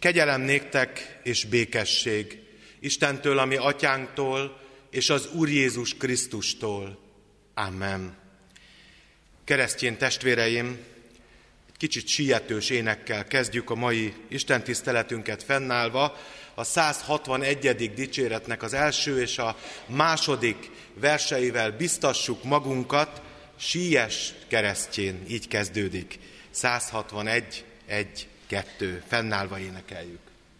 Kegyelem néktek és békesség Istentől, ami atyánktól, és az Úr Jézus Krisztustól. Amen. Keresztény testvéreim, egy kicsit sietős énekkel kezdjük a mai istentiszteletünket fennállva. A 161. dicséretnek az első és a második verseivel biztassuk magunkat. Síess keresztjén, így kezdődik. 161, 1, 2. Fennállva énekeljük.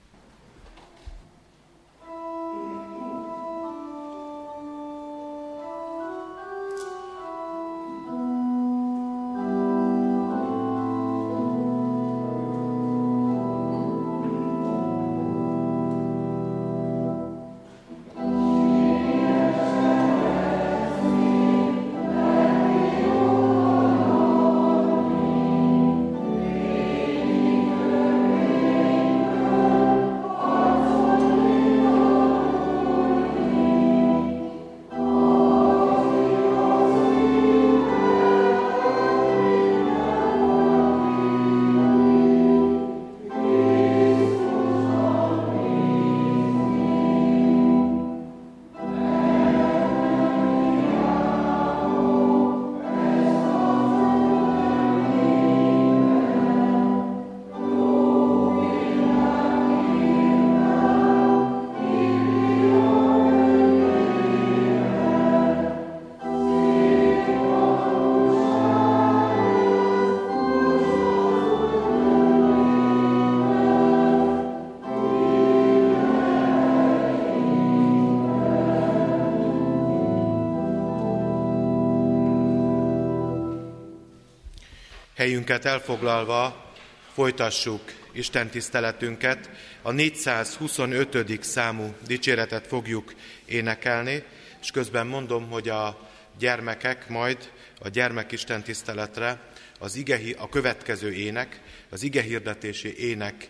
Helyünket elfoglalva folytassuk istentiszteletünket. A 425. számú dicséretet fogjuk énekelni, és közben mondom, hogy a gyermekek majd a gyermekistentiszteletre a következő ének, az igehirdetési ének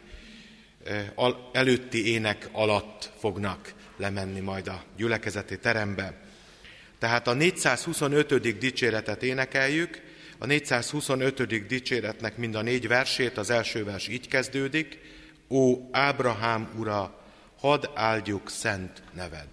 előtti ének alatt fognak lemenni majd a gyülekezeti terembe. Tehát a 425. dicséretet énekeljük. A 425. dicséretnek mind a 4 versét, az első vers így kezdődik: Ó Ábrahám ura, hadd áldjuk szent neved.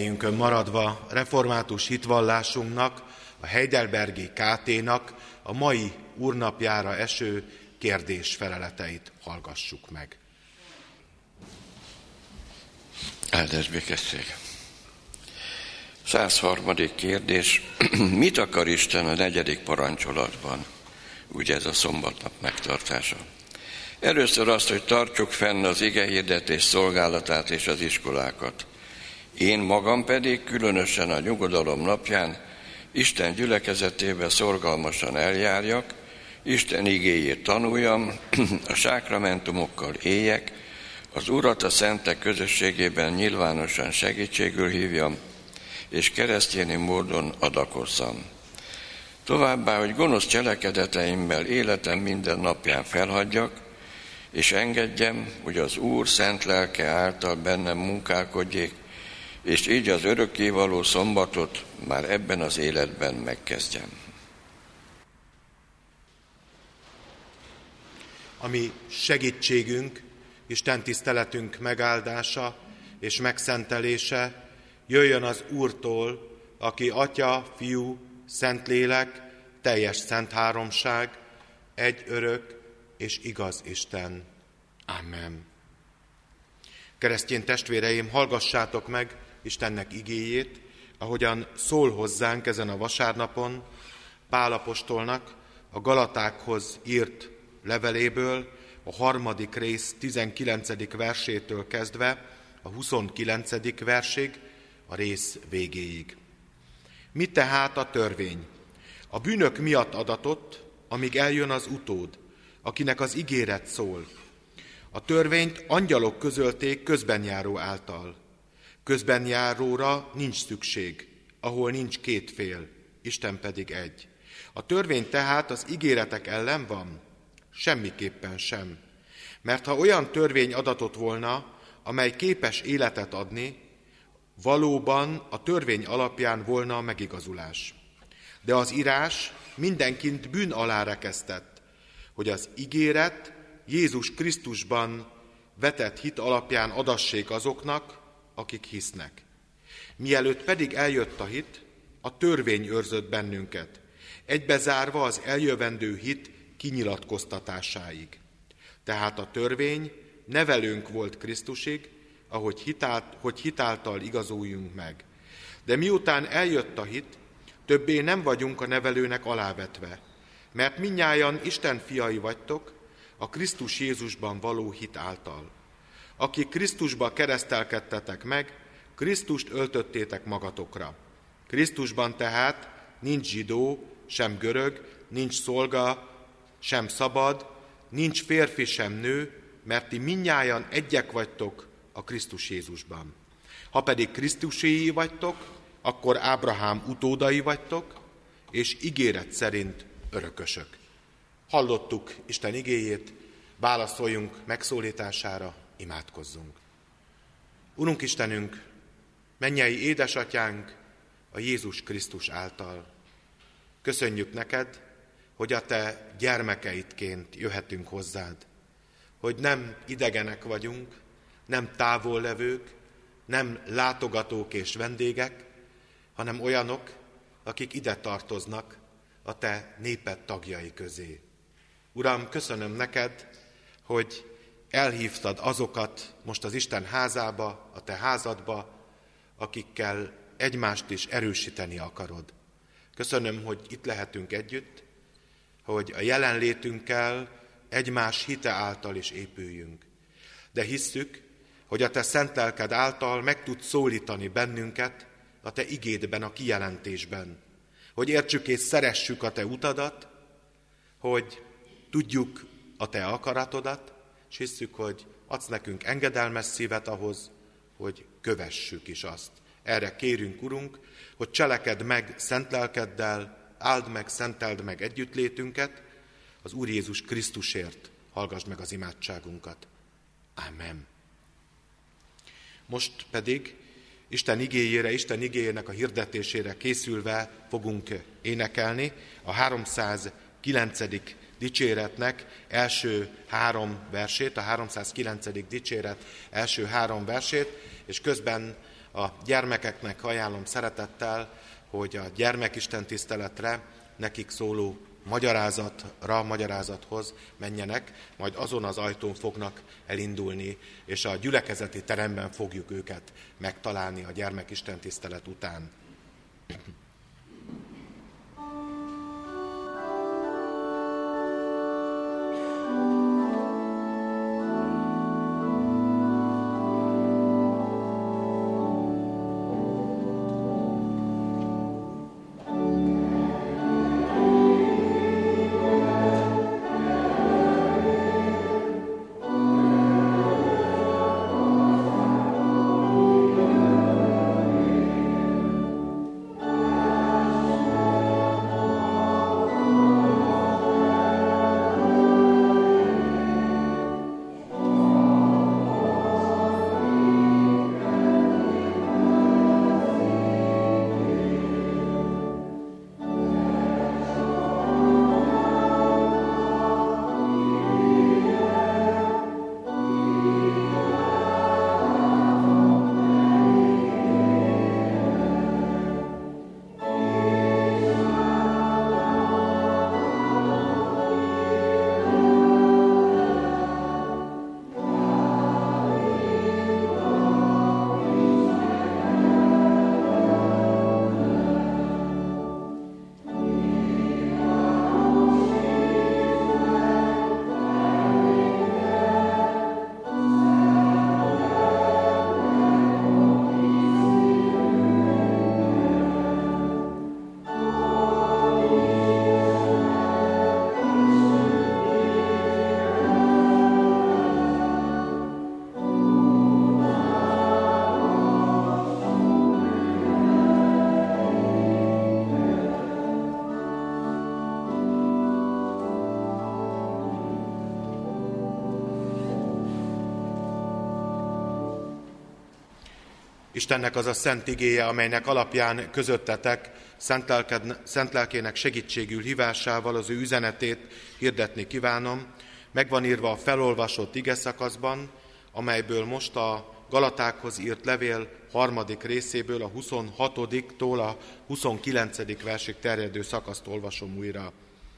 helyünkön maradva református hitvallásunknak, a Heidelbergi KT-nak a mai úrnapjára eső kérdés-feleleteit hallgassuk meg. Áldás békesség. 103. kérdés. Mit akar Isten a 4. parancsolatban? Ugye ez a szombatnap megtartása. Először azt, hogy tartsuk fenn az igehirdetés szolgálatát és az iskolákat. Én magam pedig, különösen a nyugodalom napján, Isten gyülekezetébe szorgalmasan eljárjak, Isten igéjét tanuljam, a sákramentumokkal éljek, az Urat a szentek közösségében nyilvánosan segítségül hívjam, és keresztjéni módon adakozzam. Továbbá, hogy gonosz cselekedeteimmel életem minden napján felhagyjak, és engedjem, hogy az Úr szent lelke által bennem munkálkodjék, és így az örökkévaló szombatot már ebben az életben megkezdjem. A mi segítségünk, Isten tiszteletünk megáldása és megszentelése jöjjön az Úrtól, aki Atya, Fiú, Szentlélek, teljes szent háromság, egy örök és igaz Isten. Amen. Keresztény testvéreim, hallgassátok meg Istennek igéjét, ahogyan szól hozzánk ezen a vasárnapon Pál apostolnak a Galatákhoz írt leveléből, a 3. rész 19. versétől kezdve a 29. versig, a rész végéig. Mi tehát a törvény? A bűnök miatt adatott, amíg eljön az utód, akinek az ígéret szól. A törvényt angyalok közölték közbenjáró által. Közbenjáróra nincs szükség, ahol nincs két fél, Isten pedig egy. A törvény tehát az ígéretek ellen van? Semmiképpen sem. Mert ha olyan törvény adatott volna, amely képes életet adni, valóban a törvény alapján volna a megigazulás. De az írás mindenkit bűn alá rekesztett, hogy az ígéret Jézus Krisztusban vetett hit alapján adassék azoknak, akik hisznek. Mielőtt pedig eljött a hit, a törvény őrzött bennünket, egybezárva az eljövendő hit kinyilatkoztatásáig. Tehát a törvény nevelőnk volt Krisztusig, hogy hitáltal igazuljunk meg. De miután eljött a hit, többé nem vagyunk a nevelőnek alávetve, mert mindnyájan Isten fiai vagytok, a Krisztus Jézusban való hit által. Akik Krisztusba keresztelkedtetek meg, Krisztust öltöttétek magatokra. Krisztusban tehát nincs zsidó, sem görög, nincs szolga, sem szabad, nincs férfi, sem nő, mert ti mindnyájan egyek vagytok a Krisztus Jézusban. Ha pedig Krisztuséi vagytok, akkor Ábrahám utódai vagytok, és ígéret szerint örökösök. Hallottuk Isten igéjét, válaszoljunk megszólítására, imádkozzunk. Urunk Istenünk, mennyei édesatyánk a Jézus Krisztus által. Köszönjük neked, hogy a te gyermekeidként jöhetünk hozzád, hogy nem idegenek vagyunk, nem távollevők, nem látogatók és vendégek, hanem olyanok, akik ide tartoznak a te néped tagjai közé. Uram, köszönöm neked, hogy elhívtad azokat most az Isten házába, a te házadba, akikkel egymást is erősíteni akarod. Köszönöm, hogy itt lehetünk együtt, hogy a jelenlétünkkel egymás hite által is épüljünk. De hisszük, hogy a te szent lelked által meg tudsz szólítani bennünket a te igédben, a kijelentésben, hogy értsük és szeressük a te utadat, hogy tudjuk a te akaratodat, és hisszük, hogy adsz nekünk engedelmes szívet ahhoz, hogy kövessük is azt. Erre kérünk, Urunk, hogy cselekedd meg szent lelkeddel, áld meg, szenteld meg együttlétünket, az Úr Jézus Krisztusért hallgass meg az imádságunkat. Ámen. Most pedig Isten igéjére, Isten igéjének a hirdetésére készülve fogunk énekelni a 309. dicséretnek első 3 versét, a 309. dicséret első 3 versét, és közben A gyermekeknek ajánlom szeretettel, hogy a gyermekisten tiszteletre nekik szóló magyarázathoz menjenek, majd azon az ajtón fognak elindulni, és a gyülekezeti teremben fogjuk őket megtalálni a gyermekisten tisztelet után. Istennek az a szent igéje, amelynek alapján közöttetek szent lelkének segítségül hívásával az ő üzenetét hirdetni kívánom, megvan írva a felolvasott igeszakaszban, amelyből most a Galatákhoz írt levél 3. részéből a 26-tól a 29. versig terjedő szakaszt olvasom újra.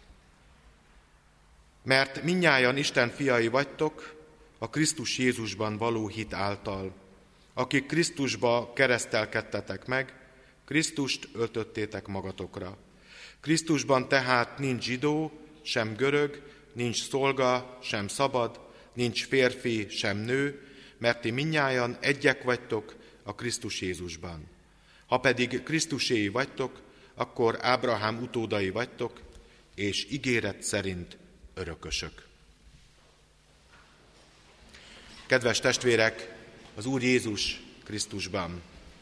Mert mindnyájan Isten fiai vagytok a Krisztus Jézusban való hit által, akik Krisztusba keresztelkedtetek meg, Krisztust öltöttétek magatokra. Krisztusban tehát nincs zsidó, sem görög, nincs szolga, sem szabad, nincs férfi, sem nő, mert ti mindnyájan egyek vagytok a Krisztus Jézusban. Ha pedig Krisztuséi vagytok, akkor Ábrahám utódai vagytok, és ígéret szerint örökösök. Kedves testvérek, az Úr Jézus Krisztusban.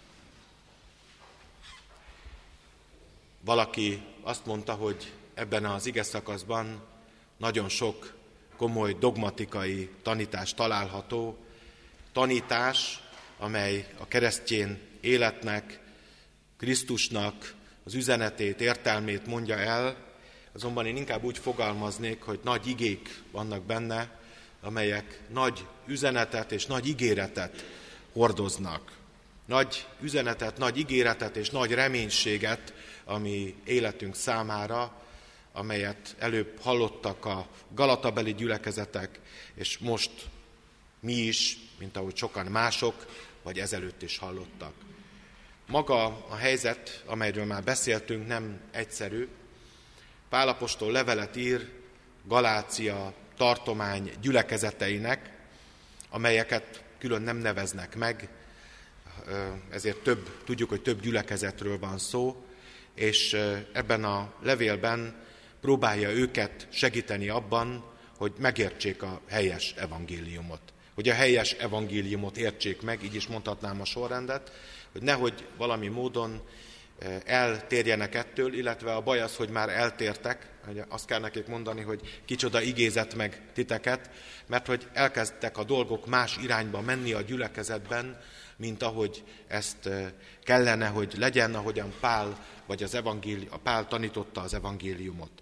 Valaki azt mondta, hogy ebben az igeszakaszban nagyon sok komoly dogmatikai tanítás található, tanítás, amely a keresztény életnek, Krisztusnak az üzenetét, értelmét mondja el, azonban én inkább úgy fogalmaznék, hogy nagy igék vannak benne, amelyek nagy üzenetet és nagy ígéretet hordoznak. Nagy üzenetet, nagy ígéretet és nagy reménységet a mi életünk számára, amelyet előbb hallottak a galatabeli gyülekezetek, és most mi is, mint ahogy sokan mások, vagy ezelőtt is hallottak. Maga a helyzet, amelyről már beszéltünk, nem egyszerű. Pál apostol levelet ír Galácia tartomány gyülekezeteinek, amelyeket külön nem neveznek meg, ezért tudjuk, hogy több gyülekezetről van szó, és ebben a levélben próbálja őket segíteni abban, hogy megértsék a helyes evangéliumot. Hogy a helyes evangéliumot értsék meg, így is mondhatnám a sorrendet, hogy nehogy valami módon eltérjenek ettől, illetve a baj az, hogy már eltértek, azt kell nekik mondani, hogy kicsoda igézett meg titeket, mert hogy elkezdtek a dolgok más irányba menni a gyülekezetben, mint ahogy ezt kellene, hogy legyen, ahogyan Pál, vagy a Pál tanította az evangéliumot.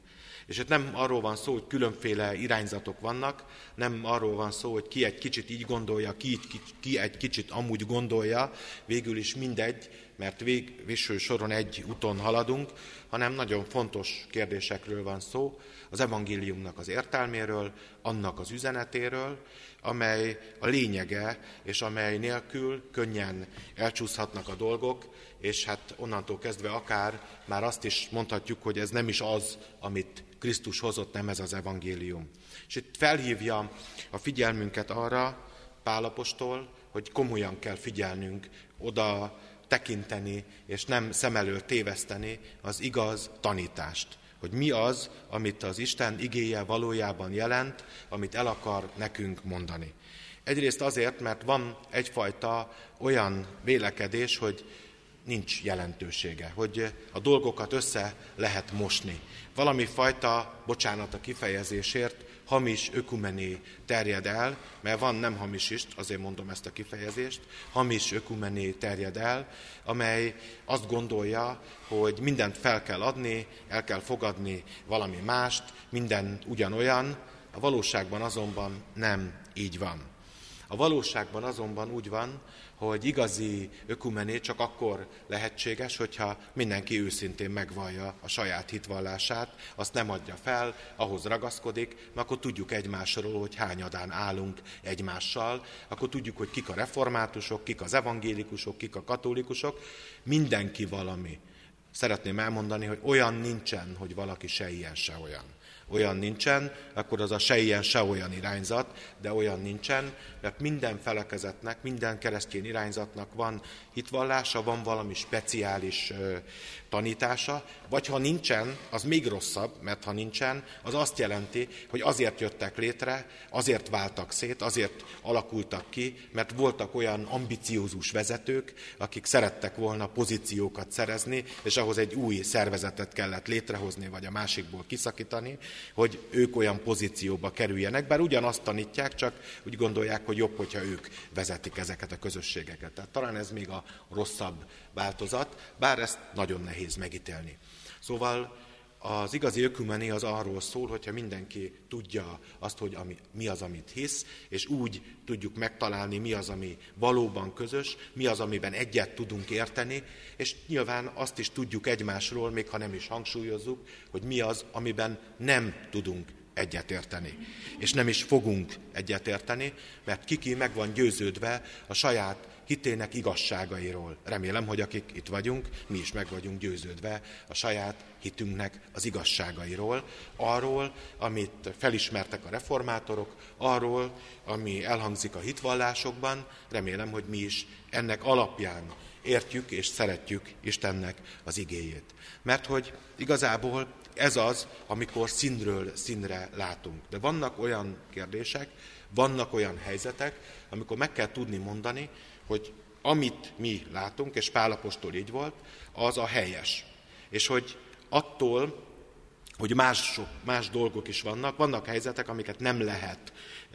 És itt nem arról van szó, hogy különféle irányzatok vannak, nem arról van szó, hogy ki egy kicsit így gondolja, ki egy kicsit amúgy gondolja, végül is mindegy, mert végső soron egy úton haladunk, hanem nagyon fontos kérdésekről van szó, az evangéliumnak az értelméről, annak az üzenetéről, amely a lényege, és amely nélkül könnyen elcsúszhatnak a dolgok, és hát onnantól kezdve akár már azt is mondhatjuk, hogy ez nem is az, amit Krisztus hozott, nem ez az evangélium. És itt felhívja a figyelmünket arra Pál apostol, hogy komolyan kell figyelnünk, oda tekinteni, és nem szem elől téveszteni az igaz tanítást. Hogy mi az, amit az Isten igéje valójában jelent, amit el akar nekünk mondani. Egyrészt azért, mert van egyfajta olyan vélekedés, hogy nincs jelentősége, hogy a dolgokat össze lehet mosni. Valami fajta, bocsánat a kifejezésért, hamis ökumené terjed el, mert van nem hamis is, azért mondom ezt a kifejezést, hamis ökumené terjed el, amely azt gondolja, hogy mindent fel kell adni, el kell fogadni valami mást, minden ugyanolyan, a valóságban azonban nem így van. A valóságban azonban úgy van, hogy igazi ökumené csak akkor lehetséges, hogyha mindenki őszintén megvallja a saját hitvallását, azt nem adja fel, ahhoz ragaszkodik, mert akkor tudjuk egymásról, hogy hányadán állunk egymással, akkor tudjuk, hogy kik a reformátusok, kik az evangélikusok, kik a katolikusok, mindenki valami. Szeretném elmondani, hogy olyan nincsen, hogy valaki se ilyen, se olyan. Olyan nincsen, akkor az a se ilyen, se olyan irányzat, de olyan nincsen, mert minden felekezetnek, minden keresztény irányzatnak van hitvallása, van valami speciális tanítása, vagy ha nincsen, az még rosszabb, mert ha nincsen, az azt jelenti, hogy azért jöttek létre, azért váltak szét, azért alakultak ki, mert voltak olyan ambiciózus vezetők, akik szerettek volna pozíciókat szerezni, és ahhoz egy új szervezetet kellett létrehozni, vagy a másikból kiszakítani, hogy ők olyan pozícióba kerüljenek, bár ugyanazt tanítják, csak úgy gondolják, hogy jobb, hogyha ők vezetik ezeket a közösségeket. Tehát talán ez még a rosszabb változat, bár ezt nagyon nehéz megítélni. Szóval az igazi ökumené az arról szól, hogyha mindenki tudja azt, hogy mi az, amit hisz, és úgy tudjuk megtalálni, mi az, ami valóban közös, mi az, amiben egyet tudunk érteni, és nyilván azt is tudjuk egymásról, még ha nem is hangsúlyozzuk, hogy mi az, amiben nem tudunk egyetérteni. És nem is fogunk egyetérteni, mert ki meg van győződve a saját hitének igazságairól. Remélem, hogy akik itt vagyunk, mi is meg vagyunk győződve a saját hitünknek az igazságairól, arról, amit felismertek a reformátorok, arról, ami elhangzik a hitvallásokban, remélem, hogy mi is ennek alapján értjük és szeretjük Istennek az igéjét. Mert hogy igazából ez az, amikor színről színre látunk. De vannak olyan kérdések, vannak olyan helyzetek, amikor meg kell tudni mondani, hogy amit mi látunk, és Pál apostol így volt, az a helyes. És hogy attól, hogy más dolgok is vannak helyzetek, amiket nem lehet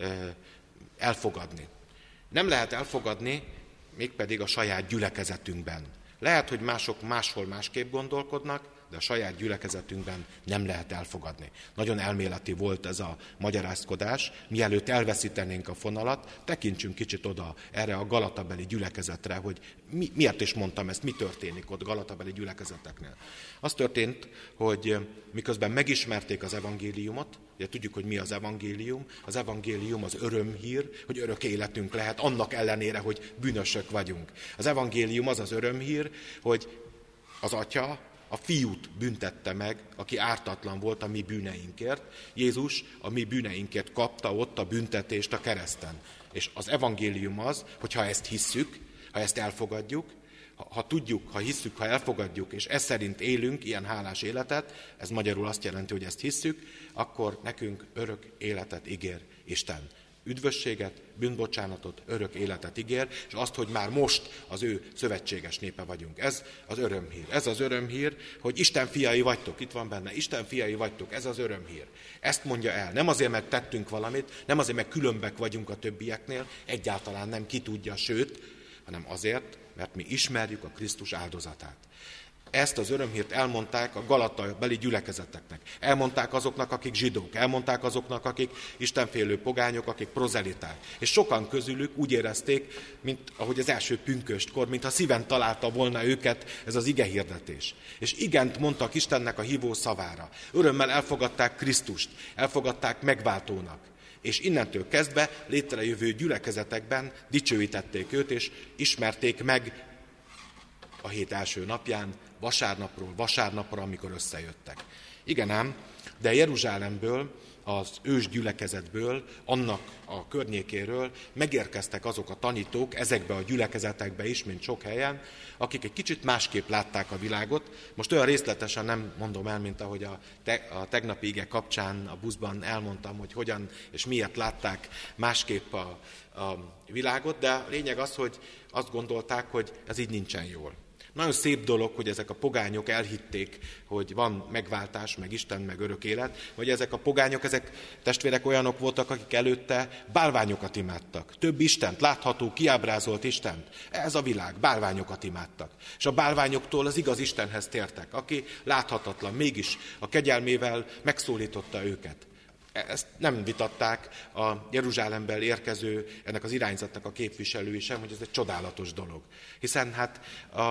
elfogadni. Nem lehet elfogadni, mégpedig a saját gyülekezetünkben. Lehet, hogy mások máshol másképp gondolkodnak, de a saját gyülekezetünkben nem lehet elfogadni. Nagyon elméleti volt ez a magyarázkodás. Mielőtt elveszítenénk a fonalat, tekintsünk kicsit oda erre a galatabeli gyülekezetre, hogy miért is mondtam ezt, mi történik ott galatabeli gyülekezeteknél. Az történt, hogy miközben megismerték az evangéliumot, ugye tudjuk, hogy mi az evangélium az örömhír, hogy örök életünk lehet, annak ellenére, hogy bűnösök vagyunk. Az evangélium az az örömhír, hogy az Atya a Fiút büntette meg, aki ártatlan volt a mi bűneinkért. Jézus a mi bűneinkért kapta ott a büntetést a kereszten. És az evangélium az, hogyha ezt hisszük, ha ezt elfogadjuk, ha tudjuk, ha hisszük, ha elfogadjuk, és ez szerint élünk ilyen hálás életet, ez magyarul azt jelenti, hogy ezt hisszük, akkor nekünk örök életet ígér Isten. Üdvösséget, bűnbocsánatot, örök életet ígér, és azt, hogy már most az ő szövetséges népe vagyunk. Ez az örömhír. Ez az örömhír, hogy Isten fiai vagytok, itt van benne, Isten fiai vagytok, ez az örömhír. Ezt mondja el. Nem azért, mert tettünk valamit, nem azért, mert különbek vagyunk a többieknél, egyáltalán nem, ki tudja, sőt, hanem azért, mert mi ismerjük a Krisztus áldozatát. ezt az örömhírt elmondták a Galata beli gyülekezeteknek. Elmondták azoknak, akik zsidók, elmondták azoknak, akik istenfélő pogányok, akik prozeliták. És sokan közülük úgy érezték, mint ahogy az első pünköstkor, mintha szíven találta volna őket ez az igehirdetés. És igent mondtak Istennek a hívó szavára. Örömmel elfogadták Krisztust, elfogadták megváltónak. És innentől kezdve létrejövő gyülekezetekben dicsőítették őt, és ismerték meg a hét első napján, vasárnapról vasárnapra, amikor összejöttek. Igen ám, de Jeruzsálemből, az ős gyülekezetből, annak a környékéről megérkeztek azok a tanítók ezekbe a gyülekezetekbe is, mint sok helyen, akik egy kicsit másképp látták a világot. Most olyan részletesen nem mondom el, mint ahogy a tegnapi ige kapcsán a buszban elmondtam, hogy hogyan és miért látták másképp a világot, de a lényeg az, hogy azt gondolták, hogy ez így nincsen jól. Nagyon szép dolog, hogy ezek a pogányok elhitték, hogy van megváltás, meg Isten, meg örök élet, hogy ezek a pogányok, ezek testvérek olyanok voltak, akik előtte bálványokat imádtak. Több Istent, látható, kiábrázolt Istent. Ez a világ, bálványokat imádtak. És a bálványoktól az igaz Istenhez tértek, aki láthatatlan, mégis a kegyelmével megszólította őket. Ezt nem vitatták a Jeruzsálemből érkező, ennek az irányzatnak a képviselői sem, hogy ez egy csodálatos dolog. Hiszen hát a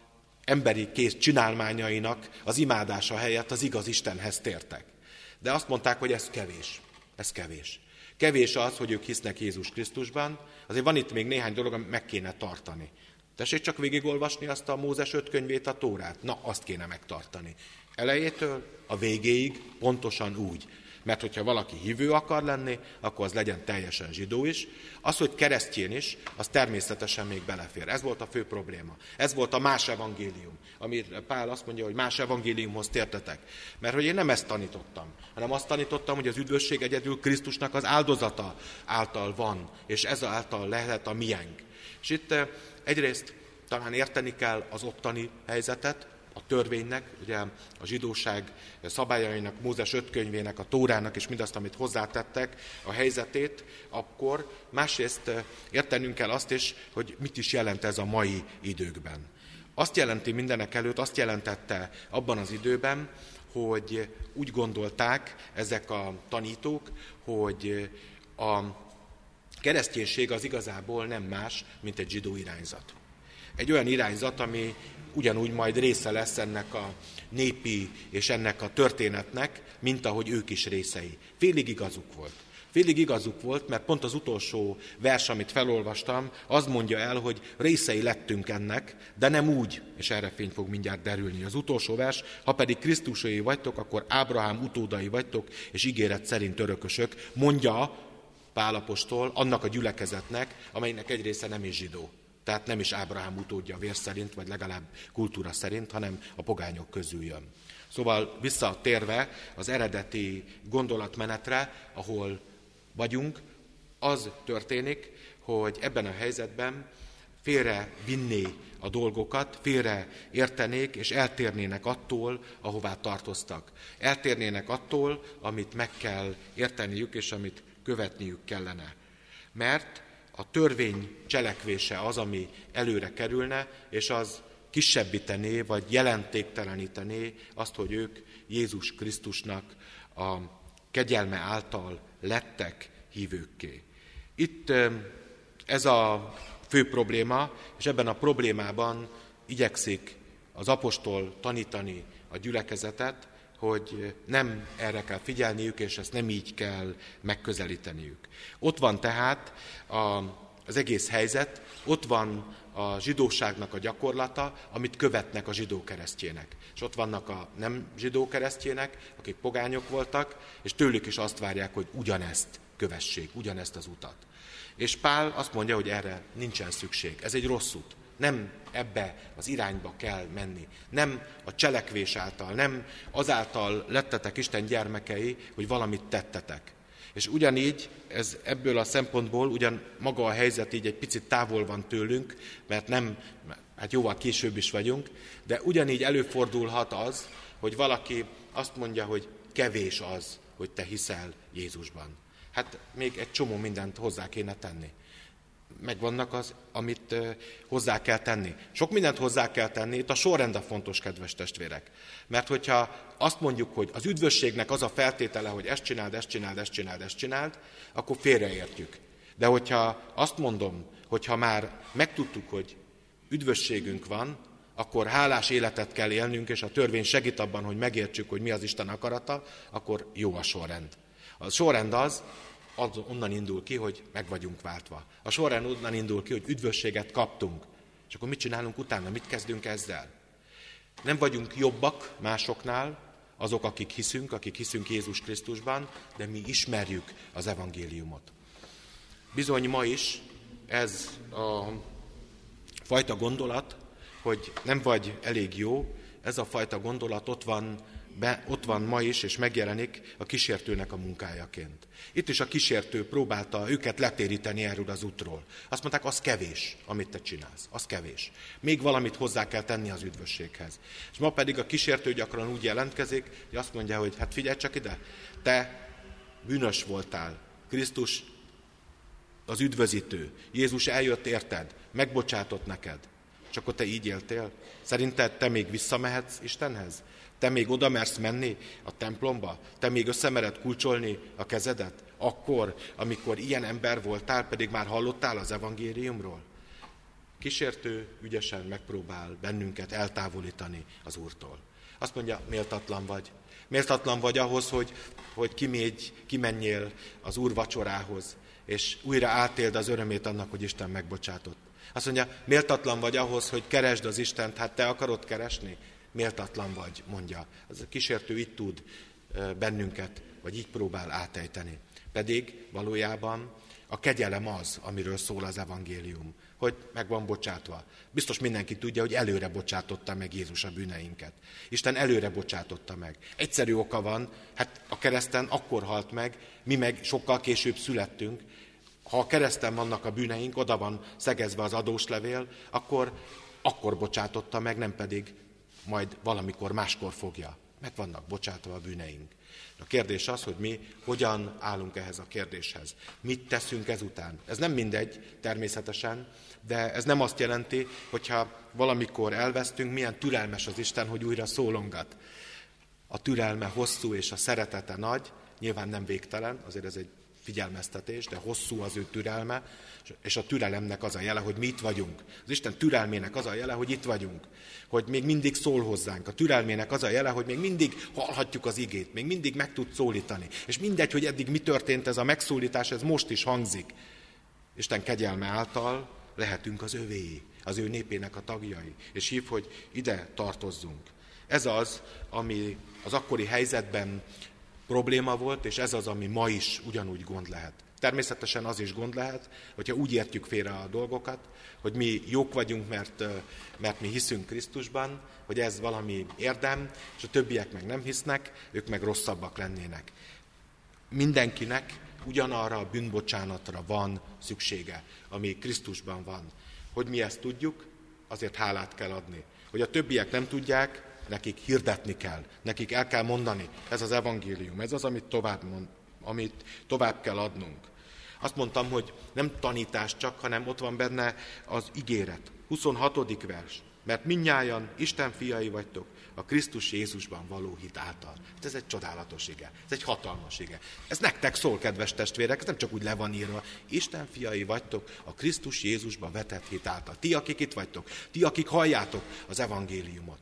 emberi kéz csinálmányainak az imádása helyett az igaz Istenhez tértek. De azt mondták, hogy ez kevés. Ez kevés. Kevés az, hogy ők hisznek Jézus Krisztusban. Azért van itt még néhány dolog, amit meg kéne tartani. Tessék csak végigolvasni azt a Mózes 5 könyvét, a Tórát. Na, azt kéne megtartani. Elejétől a végéig pontosan úgy. Mert hogyha valaki hívő akar lenni, akkor az legyen teljesen zsidó is. Az, hogy keresztjén is, az természetesen még belefér. Ez volt a fő probléma. Ez volt a más evangélium, amire Pál azt mondja, hogy más evangéliumhoz tértetek. Mert hogy én nem ezt tanítottam, hanem azt tanítottam, hogy az üdvösség egyedül Krisztusnak az áldozata által van, és ez által lehet a miénk. És itt egyrészt talán érteni kell az ottani helyzetet, a törvénynek, ugye a zsidóság szabályainak, Mózes 5 könyvének, a Tórának és mindazt, amit hozzátettek a helyzetét, akkor másrészt értenünk kell azt is, hogy mit is jelent ez a mai időkben. Azt jelenti mindenek előtt, azt jelentette abban az időben, hogy úgy gondolták ezek a tanítók, hogy a kereszténység az igazából nem más, mint egy zsidó irányzat. Egy olyan irányzat, ami ugyanúgy majd része lesz ennek a népi és ennek a történetnek, mint ahogy ők is részei. Félig igazuk volt. Félig igazuk volt, mert pont az utolsó vers, amit felolvastam, az mondja el, hogy részei lettünk ennek, de nem úgy, és erre fény fog mindjárt derülni. Az utolsó vers, ha pedig Krisztusé vagytok, akkor Ábrahám utódai vagytok, és ígéret szerint örökösök, mondja Pál apostol annak a gyülekezetnek, amelynek egy része nem is zsidó. Tehát nem is Ábrahám utódja vér szerint, vagy legalább kultúra szerint, hanem a pogányok közül jön. Szóval visszatérve az eredeti gondolatmenetre, ahol vagyunk, az történik, hogy ebben a helyzetben félre vinné a dolgokat, félre értenék, és eltérnének attól, ahová tartoztak. Eltérnének attól, amit meg kell érteniük, és amit követniük kellene. Mert a törvény cselekvése az, ami előre kerülne, és az kisebbítené, vagy jelentéktelenítené azt, hogy ők Jézus Krisztusnak a kegyelme által lettek hívőkké. Itt ez a fő probléma, és ebben a problémában igyekszik az apostol tanítani a gyülekezetet, hogy nem erre kell figyelniük, és ezt nem így kell megközelíteniük. Ott van tehát az egész helyzet, ott van a zsidóságnak a gyakorlata, amit követnek a zsidó keresztjének. És ott vannak a nem zsidó keresztjének, akik pogányok voltak, és tőlük is azt várják, hogy ugyanezt kövessék, ugyanezt az utat. És Pál azt mondja, hogy erre nincsen szükség. Ez egy rossz út. Nem ebbe az irányba kell menni. Nem a cselekvés által, nem azáltal lettetek Isten gyermekei, hogy valamit tettetek. És ugyanígy ez ebből a szempontból, ugyan maga a helyzet így egy picit távol van tőlünk, mert nem, hát jóval később is vagyunk, de ugyanígy előfordulhat az, hogy valaki azt mondja, hogy kevés az, hogy te hiszel Jézusban. Hát még egy csomó mindent hozzá kéne tenni. megvannak az, amit hozzá kell tenni. Sok mindent hozzá kell tenni, itt a sorrend a fontos, kedves testvérek. Mert hogyha azt mondjuk, hogy az üdvösségnek az a feltétele, hogy ezt csináld, ezt csináld, ezt csináld, ezt csináld, akkor félreértjük. De hogyha azt mondom, hogyha már megtudtuk, hogy üdvösségünk van, akkor hálás életet kell élnünk, és a törvény segít abban, hogy megértsük, hogy mi az Isten akarata, akkor jó a sorrend. A sorrend az onnan indul ki, hogy meg vagyunk váltva. A sorrend onnan indul ki, hogy üdvösséget kaptunk. És akkor mit csinálunk utána? Mit kezdünk ezzel? Nem vagyunk jobbak másoknál, azok, akik hiszünk Jézus Krisztusban, de mi ismerjük az evangéliumot. Bizony ma is ez a fajta gondolat, hogy nem vagy elég jó, ez a fajta gondolat ott van ma is, és megjelenik a kísértőnek a munkájaként. Itt is a kísértő próbálta őket letéríteni erről az útról. Azt mondták, az kevés, amit te csinálsz, az kevés. Még valamit hozzá kell tenni az üdvösséghez. És ma pedig a kísértő gyakran úgy jelentkezik, hogy azt mondja, hogy hát figyelj csak ide, te bűnös voltál, Krisztus az üdvözítő, Jézus eljött érted, megbocsátott neked, és akkor te így éltél. Szerinted te még visszamehetsz Istenhez? Te még oda mersz menni a templomba? Te még összemered kulcsolni a kezedet? Akkor, amikor ilyen ember voltál, pedig már hallottál az evangéliumról? Kísértő ügyesen megpróbál bennünket eltávolítani az Úrtól. Azt mondja, méltatlan vagy. Méltatlan vagy ahhoz, hogy kimenjél az Úr vacsorához, és újra átéld az örömét annak, hogy Isten megbocsátott. Azt mondja, méltatlan vagy ahhoz, hogy keresd az Istent, hát te akarod keresni? Méltatlan vagy, mondja. Az a kísértő így tud bennünket, vagy így próbál átejteni. Pedig valójában a kegyelem az, amiről szól az evangélium, hogy meg van bocsátva. Biztos mindenki tudja, hogy előre bocsátotta meg Jézus a bűneinket. Isten előre bocsátotta meg. Egyszerű oka van, hát a kereszten akkor halt meg, mi meg sokkal később születtünk. Ha a kereszten vannak a bűneink, oda van szegezve az adóslevél, akkor bocsátotta meg, nem pedig majd valamikor máskor fogja. Meg vannak bocsátva a bűneink. A kérdés az, hogy mi hogyan állunk ehhez a kérdéshez. Mit teszünk ezután? Ez nem mindegy, természetesen, de ez nem azt jelenti, hogyha valamikor elvesztünk, milyen türelmes az Isten, hogy újra szólongat. A türelme hosszú és a szeretete nagy, nyilván nem végtelen, azért ez egy figyelmeztetés, de hosszú az ő türelme, és a türelemnek az a jele, hogy mi itt vagyunk. Az Isten türelmének az a jele, hogy itt vagyunk, hogy még mindig szól hozzánk. A türelmének az a jele, hogy még mindig hallhatjuk az igét, még mindig meg tud szólítani. És mindegy, hogy eddig mi történt, ez a megszólítás, ez most is hangzik. Isten kegyelme által lehetünk az övéi, az ő népének a tagjai, és hív, hogy ide tartozzunk. Ez az, ami az akkori helyzetben probléma volt, és ez az, ami ma is ugyanúgy gond lehet. Természetesen az is gond lehet, hogyha úgy értjük félre a dolgokat, hogy mi jók vagyunk, mert mi hiszünk Krisztusban, hogy ez valami érdem, és a többiek meg nem hisznek, ők meg rosszabbak lennének. Mindenkinek ugyanarra a bűnbocsánatra van szüksége, ami Krisztusban van. Hogy mi ezt tudjuk, azért hálát kell adni. Hogy a többiek nem tudják, nekik hirdetni kell, nekik el kell mondani. Ez az evangélium, ez az, amit tovább kell adnunk. Azt mondtam, hogy nem tanítás csak, hanem ott van benne az ígéret. 26. vers. Mert mindnyájan Isten fiai vagytok a Krisztus Jézusban való hit által. Ez egy csodálatos ige, ez egy hatalmas ige. Ez nektek szól, kedves testvérek, ez nem csak úgy le van írva. Isten fiai vagytok a Krisztus Jézusban vetett hit által. Ti, akik itt vagytok, ti, akik halljátok az evangéliumot.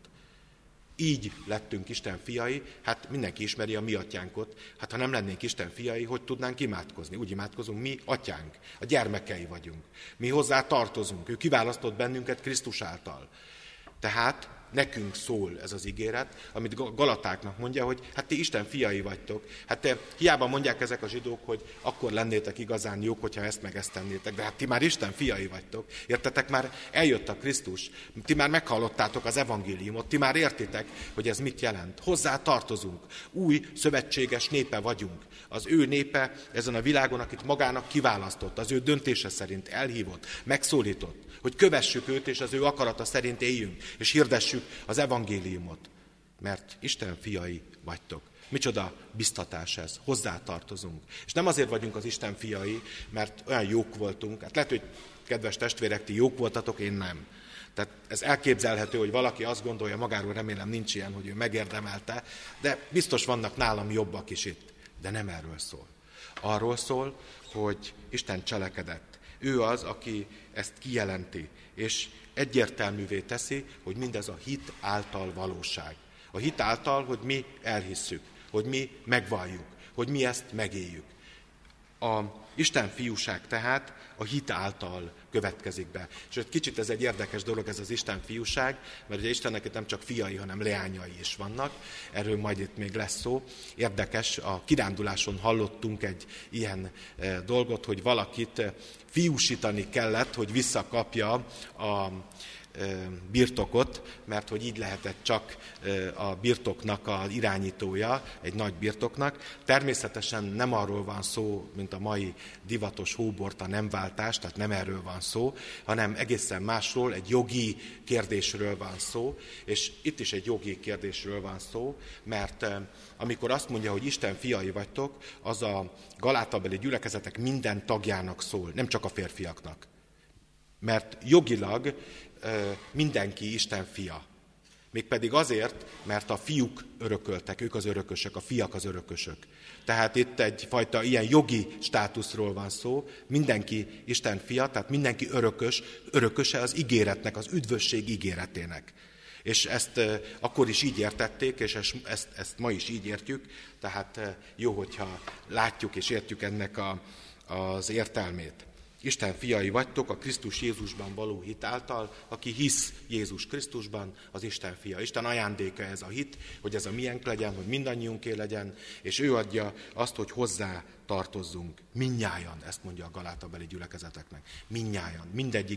Így lettünk Isten fiai, hát mindenki ismeri a mi atyánkot. Hát ha nem lennénk Isten fiai, hogy tudnánk imádkozni? Úgy imádkozunk, mi atyánk, a gyermekei vagyunk. Mi hozzá tartozunk, ő kiválasztott bennünket Krisztus által. Tehát nekünk szól ez az ígéret, amit Galatáknak mondja, hogy hát ti Isten fiai vagytok. Hát hiába mondják ezek a zsidók, hogy akkor lennétek igazán jók, hogyha ezt meg ezt tennétek, de hát ti már Isten fiai vagytok. Értetek, már eljött a Krisztus, ti már meghallottátok az evangéliumot, ti már értitek, hogy ez mit jelent. Hozzá tartozunk, új szövetséges népe vagyunk. Az ő népe ezen a világon, akit magának kiválasztott, az ő döntése szerint elhívott, megszólított, hogy kövessük őt, és az ő akarata szerint éljünk, és hirdessük az evangéliumot, mert Isten fiai vagytok. Micsoda biztatás ez, hozzá tartozunk. És nem azért vagyunk az Isten fiai, mert olyan jók voltunk, hát lehet, hogy kedves testvérek, ti jók voltatok, én nem. Tehát ez elképzelhető, hogy valaki azt gondolja magáról, remélem nincs ilyen, hogy ő megérdemelte, de biztos vannak nálam jobbak is itt. De nem erről szól. Arról szól, hogy Isten cselekedett. Ő az, aki ezt kijelenti, és egyértelművé teszi, hogy mindez a hit által valóság. A hit által, hogy mi elhisszük, hogy mi megvalljuk, hogy mi ezt megéljük. A Isten fiúság tehát a hit által következik be. És egy kicsit ez egy érdekes dolog, ez az Isten fiúság, mert ugye Istennek itt nem csak fiai, hanem leányai is vannak. Erről majd itt még lesz szó. Érdekes, a kiránduláson hallottunk egy ilyen dolgot, hogy valakit fiúsítani kellett, hogy visszakapja a birtokot, mert hogy így lehetett csak a birtoknak az irányítója, egy nagy birtoknak. Természetesen nem arról van szó, mint a mai divatos hóborta nemváltás, tehát nem erről van szó, hanem egészen másról, egy jogi kérdésről van szó, és itt is egy jogi kérdésről van szó, mert amikor azt mondja, hogy Isten fiai vagytok, az a galátabeli gyülekezetek minden tagjának szól, nem csak a férfiaknak. Mert jogilag mindenki Isten fia. Mégpedig azért, mert a fiúk örököltek, ők az örökösök, a fiak az örökösök. Tehát itt egyfajta ilyen jogi státuszról van szó, mindenki Isten fia, tehát mindenki örököse az ígéretnek, az üdvösség ígéretének. És ezt akkor is így értették, és ezt ma is így értjük, tehát jó, hogyha látjuk és értjük ennek az értelmét. Isten fiai vagytok a Krisztus Jézusban való hit által, aki hisz Jézus Krisztusban, az Isten fia. Isten ajándéka ez a hit, hogy ez a miénk legyen, hogy mindannyiunké legyen, és ő adja azt, hogy hozzá tartozzunk. Mindnyájan, ezt mondja a galátabeli gyülekezeteknek. Mindnyájan, mindegyik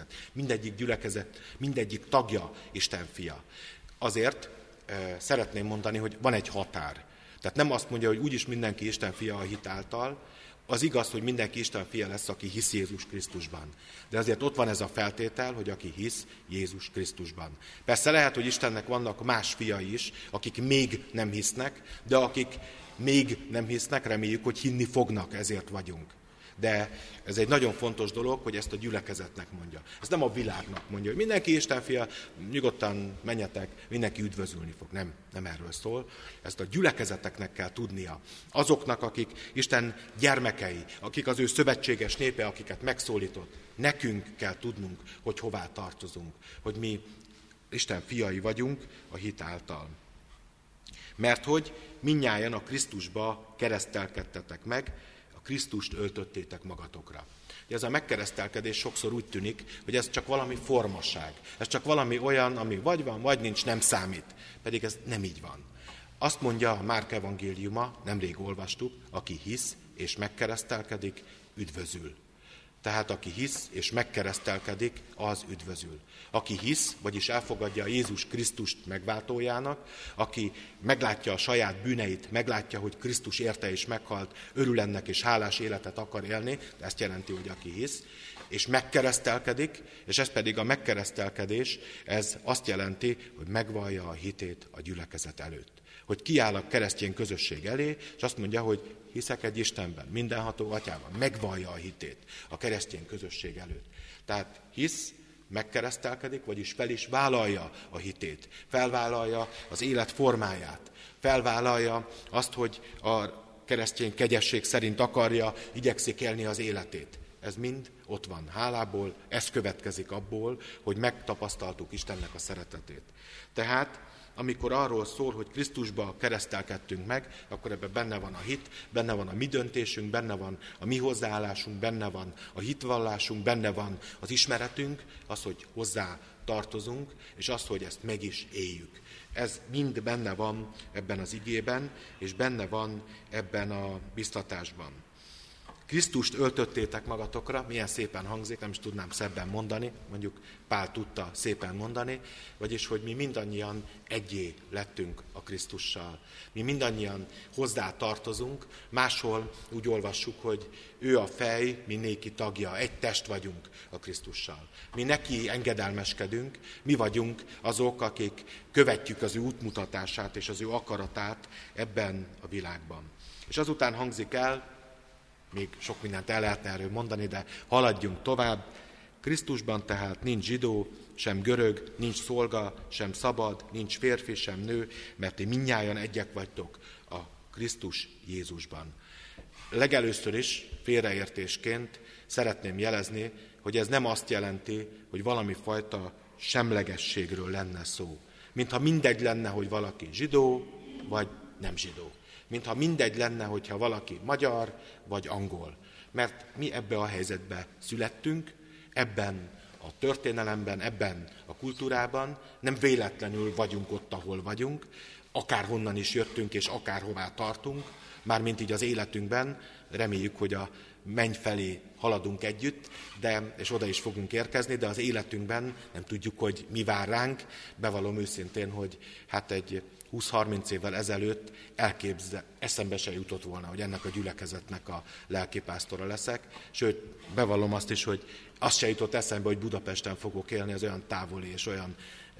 gyülekezet, mindegyik tagja Isten fia. Azért szeretném mondani, hogy van egy határ. Tehát nem azt mondja, hogy úgyis mindenki Isten fia a hit által. Az igaz, hogy mindenki Isten fia lesz, aki hisz Jézus Krisztusban. De azért ott van ez a feltétel, hogy aki hisz Jézus Krisztusban. Persze lehet, hogy Istennek vannak más fiai is, akik még nem hisznek, de akik még nem hisznek, reméljük, hogy hinni fognak, ezért vagyunk. De ez egy nagyon fontos dolog, hogy ezt a gyülekezetnek mondja. Ez nem a világnak mondja, hogy mindenki Isten fia, nyugodtan menjetek, mindenki üdvözülni fog. Nem erről szól. Ezt a gyülekezeteknek kell tudnia. Azoknak, akik Isten gyermekei, akik az ő szövetséges népe, akiket megszólított. Nekünk kell tudnunk, hogy hová tartozunk, hogy mi Isten fiai vagyunk a hit által. Mert hogy mindnyájan a Krisztusba keresztelkedtetek meg, Krisztust öltöttétek magatokra. Ez a megkeresztelkedés sokszor úgy tűnik, hogy ez csak valami formaság. Ez csak valami olyan, ami vagy van, vagy nincs, nem számít. Pedig ez nem így van. Azt mondja a Márk evangéliuma, nemrég olvastuk, aki hisz és megkeresztelkedik, üdvözül. Tehát aki hisz és megkeresztelkedik, az üdvözül. Aki hisz, vagyis elfogadja Jézus Krisztust megváltójának, aki meglátja a saját bűneit, meglátja, hogy Krisztus érte és meghalt, örül ennek és hálás életet akar élni, de ezt jelenti, hogy aki hisz, és megkeresztelkedik, és ez pedig a megkeresztelkedés, ez azt jelenti, hogy megvallja a hitét a gyülekezet előtt. Hogy kiáll a keresztény közösség elé, és azt mondja, hogy hiszek egy Istenben, mindenható atyában, megvallja a hitét a keresztény közösség előtt. Tehát hisz, megkeresztelkedik, vagyis fel is vállalja a hitét, felvállalja az élet formáját, felvállalja azt, hogy a keresztény kegyesség szerint akarja, igyekszik élni az életét. Ez mind ott van hálából, ez következik abból, hogy megtapasztaltuk Istennek a szeretetét. Tehát amikor arról szól, hogy Krisztusba keresztelkedtünk meg, akkor ebben benne van a hit, benne van a mi döntésünk, benne van a mi hozzáállásunk, benne van a hitvallásunk, benne van az ismeretünk, az, hogy hozzá tartozunk, és az, hogy ezt meg is éljük. Ez mind benne van ebben az igében, és benne van ebben a biztatásban. Krisztust öltöttétek magatokra, milyen szépen hangzik, nem is tudnám szebben mondani, mondjuk Pál tudta szépen mondani, vagyis, hogy mi mindannyian egyé lettünk a Krisztussal. Mi mindannyian hozzá tartozunk, máshol úgy olvassuk, hogy ő a fej, mi néki tagja, egy test vagyunk a Krisztussal. Mi neki engedelmeskedünk, mi vagyunk azok, akik követjük az ő útmutatását és az ő akaratát ebben a világban. És azután hangzik el, még sok mindent el lehetne erről mondani, de haladjunk tovább. Krisztusban tehát nincs zsidó, sem görög, nincs szolga, sem szabad, nincs férfi, sem nő, mert ti mindnyájan egyek vagytok a Krisztus Jézusban. Legelőször is félreértésként szeretném jelezni, hogy ez nem azt jelenti, hogy valami fajta semlegességről lenne szó. Mintha mindegy lenne, hogy valaki zsidó, vagy nem zsidó. Mintha mindegy lenne, hogyha valaki magyar, vagy angol. Mert mi ebbe a helyzetbe születtünk, ebben a történelemben, ebben a kultúrában, nem véletlenül vagyunk ott, ahol vagyunk, akárhonnan is jöttünk, és akárhová tartunk, mármint így az életünkben, reméljük, hogy a menny felé haladunk együtt, és oda is fogunk érkezni, de az életünkben nem tudjuk, hogy mi vár ránk. Bevallom őszintén, hogy hát egy 20-30 évvel ezelőtt eszembe se jutott volna, hogy ennek a gyülekezetnek a lelkipásztora leszek. Sőt, bevallom azt is, hogy azt se jutott eszembe, hogy Budapesten fogok élni, az olyan távoli és olyan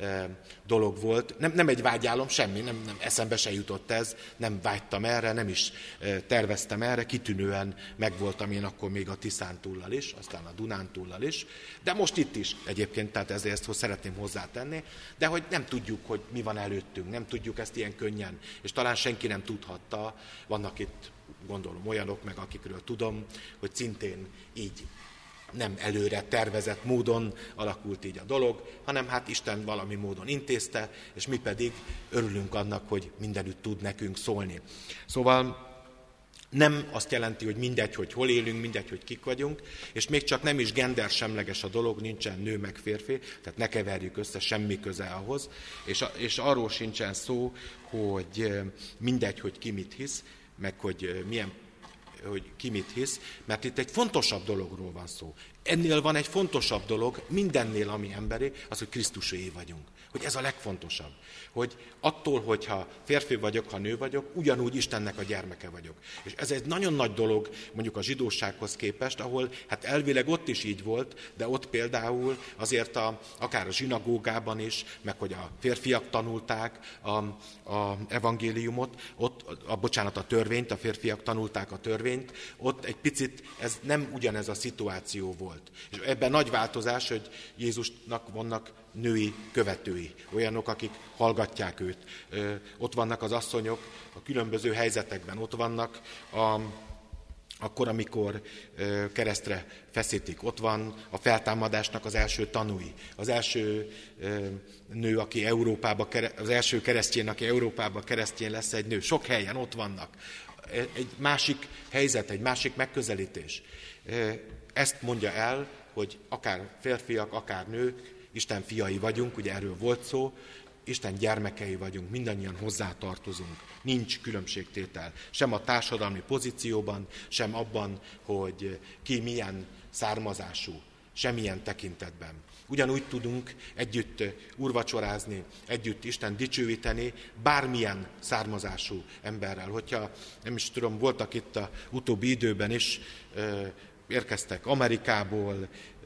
dolog volt. Nem egy vágyálom, semmi, nem eszembe se jutott ez, nem vágytam erre, nem is terveztem erre, kitűnően megvoltam én akkor még a Tiszántúllal is, aztán a Dunántúllal is, de most itt is egyébként, tehát ezért szeretném hozzátenni, de hogy nem tudjuk, hogy mi van előttünk, nem tudjuk ezt ilyen könnyen, és talán senki nem tudhatta, vannak itt, gondolom, olyanok meg, akikről tudom, hogy szintén így nem előre tervezett módon alakult így a dolog, hanem hát Isten valami módon intézte, és mi pedig örülünk annak, hogy mindenütt tud nekünk szólni. Szóval nem azt jelenti, hogy mindegy, hogy hol élünk, mindegy, hogy kik vagyunk, és még csak nem is gendersemleges a dolog, nincsen nő meg férfi, tehát ne keverjük össze, semmi köze ahhoz, és arról sincsen szó, hogy mindegy, hogy ki mit hisz, meg hogy ki mit hisz, mert itt egy fontosabb dologról van szó. Ennél van egy fontosabb dolog, mindennél, ami emberi, az, hogy Krisztuséé vagyunk. Hogy ez a legfontosabb. Hogy attól, hogyha férfi vagyok, ha nő vagyok, ugyanúgy Istennek a gyermeke vagyok. És ez egy nagyon nagy dolog, mondjuk a zsidósághoz képest, ahol hát elvileg ott is így volt, de ott például azért akár a zsinagógában is, meg hogy a férfiak tanulták a evangéliumot, a törvényt, a férfiak tanulták a törvényt, ott egy picit ez nem ugyanez a szituáció volt. És ebben nagy változás, hogy Jézusnak vannak női követői, olyanok, akik hallgatják őt. Ott vannak az asszonyok a különböző helyzetekben, ott vannak akkor, amikor keresztre feszítik. Ott van a feltámadásnak az első tanúi. Az első nő, aki az első keresztény, aki Európában keresztény lesz, egy nő. Sok helyen ott vannak. Egy másik helyzet, egy másik megközelítés. Ezt mondja el, hogy akár férfiak, akár nők, Isten fiai vagyunk, ugye erről volt szó, Isten gyermekei vagyunk, mindannyian hozzátartozunk. Nincs különbségtétel. Sem a társadalmi pozícióban, sem abban, hogy ki milyen származású, semmilyen tekintetben. Ugyanúgy tudunk együtt úrvacsorázni, együtt Isten dicsőíteni bármilyen származású emberrel. Hogyha, nem is tudom, voltak itt a utóbbi időben is, érkeztek Amerikából,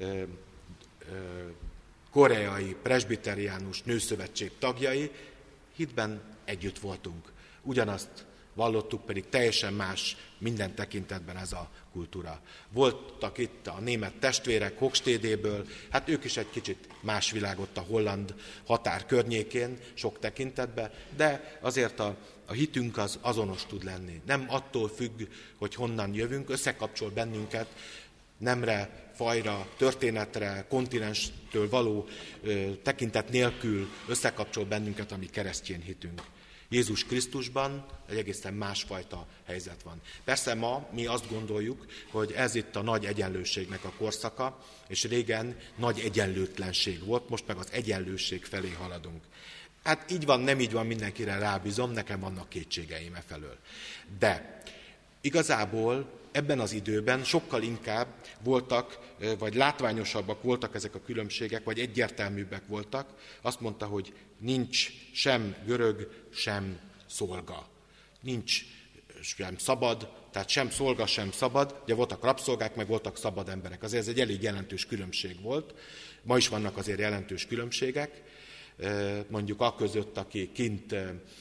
koreai presbiteriánus nőszövetség tagjai, hitben együtt voltunk. Ugyanazt vallottuk, pedig teljesen más minden tekintetben ez a kultúra. Voltak itt a német testvérek Hochstedéből, hát ők is egy kicsit más világot a holland határ környékén, sok tekintetben, de azért a hitünk az azonos tud lenni. Nem attól függ, hogy honnan jövünk, összekapcsol bennünket nemre, fajra, történetre, kontinenstől való tekintet nélkül összekapcsol bennünket a mi keresztény hitünk. Jézus Krisztusban egy egészen másfajta helyzet van. Persze ma mi azt gondoljuk, hogy ez itt a nagy egyenlőségnek a korszaka, és régen nagy egyenlőtlenség volt, most meg az egyenlőség felé haladunk. Hát így van, nem így van, mindenkire rábízom, nekem vannak kétségeim felől. De igazából ebben az időben sokkal inkább voltak, vagy látványosabbak voltak ezek a különbségek, vagy egyértelműbbek voltak. Azt mondta, hogy nincs sem görög, sem szolga. Nincs sem szabad, tehát sem szolga, sem szabad. Ugye voltak rabszolgák, meg voltak szabad emberek. Azért ez egy elég jelentős különbség volt. Ma is vannak azért jelentős különbségek. Mondjuk aközött, aki kint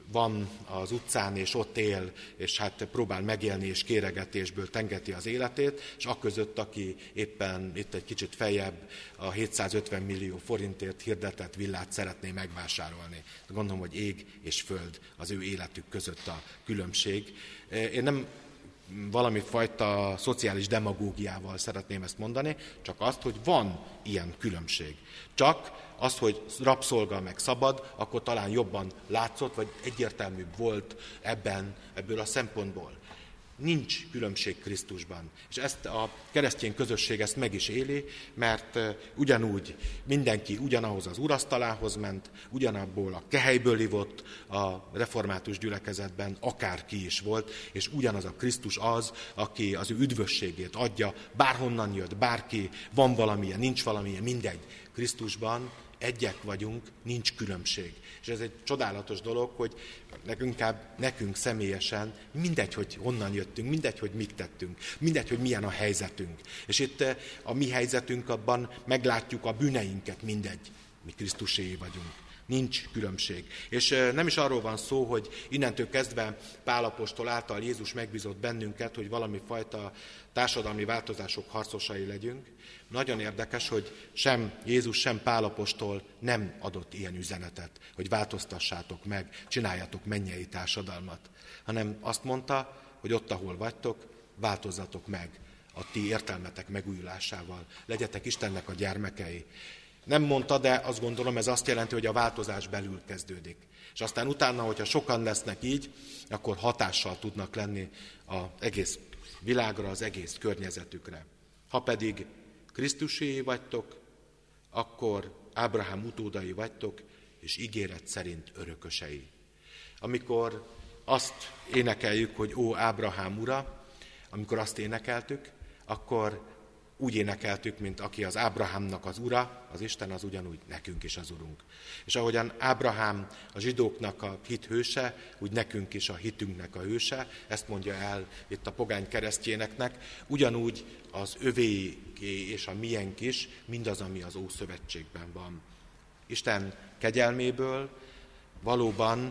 van az utcán, és ott él, és hát próbál megélni, és kéregetésből tengeti az életét, és aközött, aki éppen itt egy kicsit feljebb a 750 millió forintért hirdetett villát szeretné megvásárolni. Gondolom, hogy ég és föld az ő életük között a különbség. Én nem valami fajta szociális demagógiával szeretném ezt mondani, csak azt, hogy van ilyen különbség. Csak az, hogy rabszolga meg szabad, akkor talán jobban látszott, vagy egyértelműbb volt ebből a szempontból. Nincs különbség Krisztusban. És ezt a keresztény közösség ezt meg is éli, mert ugyanúgy mindenki ugyanahoz az urasztalához ment, ugyanabból a kehelyből ivott a református gyülekezetben, akárki is volt, és ugyanaz a Krisztus az, aki az ő üdvösségét adja, bárhonnan jött, bárki, van valamilyen, nincs valamilyen, mindegy. Krisztusban egyek vagyunk, nincs különbség. És ez egy csodálatos dolog, hogy nekünk személyesen mindegy, hogy honnan jöttünk, mindegy, hogy mit tettünk, mindegy, hogy milyen a helyzetünk. És itt a mi helyzetünk, abban meglátjuk a bűneinket, mindegy, mi Krisztuséi vagyunk. Nincs különbség. És nem is arról van szó, hogy innentől kezdve Pál apostol által Jézus megbízott bennünket, hogy valami fajta társadalmi változások harcosai legyünk. Nagyon érdekes, hogy sem Jézus, sem Pál apostol nem adott ilyen üzenetet, hogy változtassátok meg, csináljatok mennyei társadalmat, hanem azt mondta, hogy ott, ahol vagytok, változzatok meg a ti értelmetek megújulásával. Legyetek Istennek a gyermekei. Nem mondta, de azt gondolom, ez azt jelenti, hogy a változás belül kezdődik. És aztán utána, hogyha sokan lesznek így, akkor hatással tudnak lenni az egész világra, az egész környezetükre. Ha pedig Krisztuséi vagytok, akkor Ábrahám utódai vagytok, és ígéret szerint örökösei. Amikor azt énekeljük, hogy ó Ábrahám ura, amikor azt énekeltük, akkor úgy énekeltük, mint aki az Ábrahámnak az ura, az Isten az ugyanúgy nekünk is az urunk. És ahogyan Ábrahám a zsidóknak a hit hőse, úgy nekünk is a hitünknek a hőse, ezt mondja el itt a pogány keresztjéneknek, ugyanúgy az övéké és a miénk is, mindaz, ami az Ószövetségben van. Isten kegyelméből valóban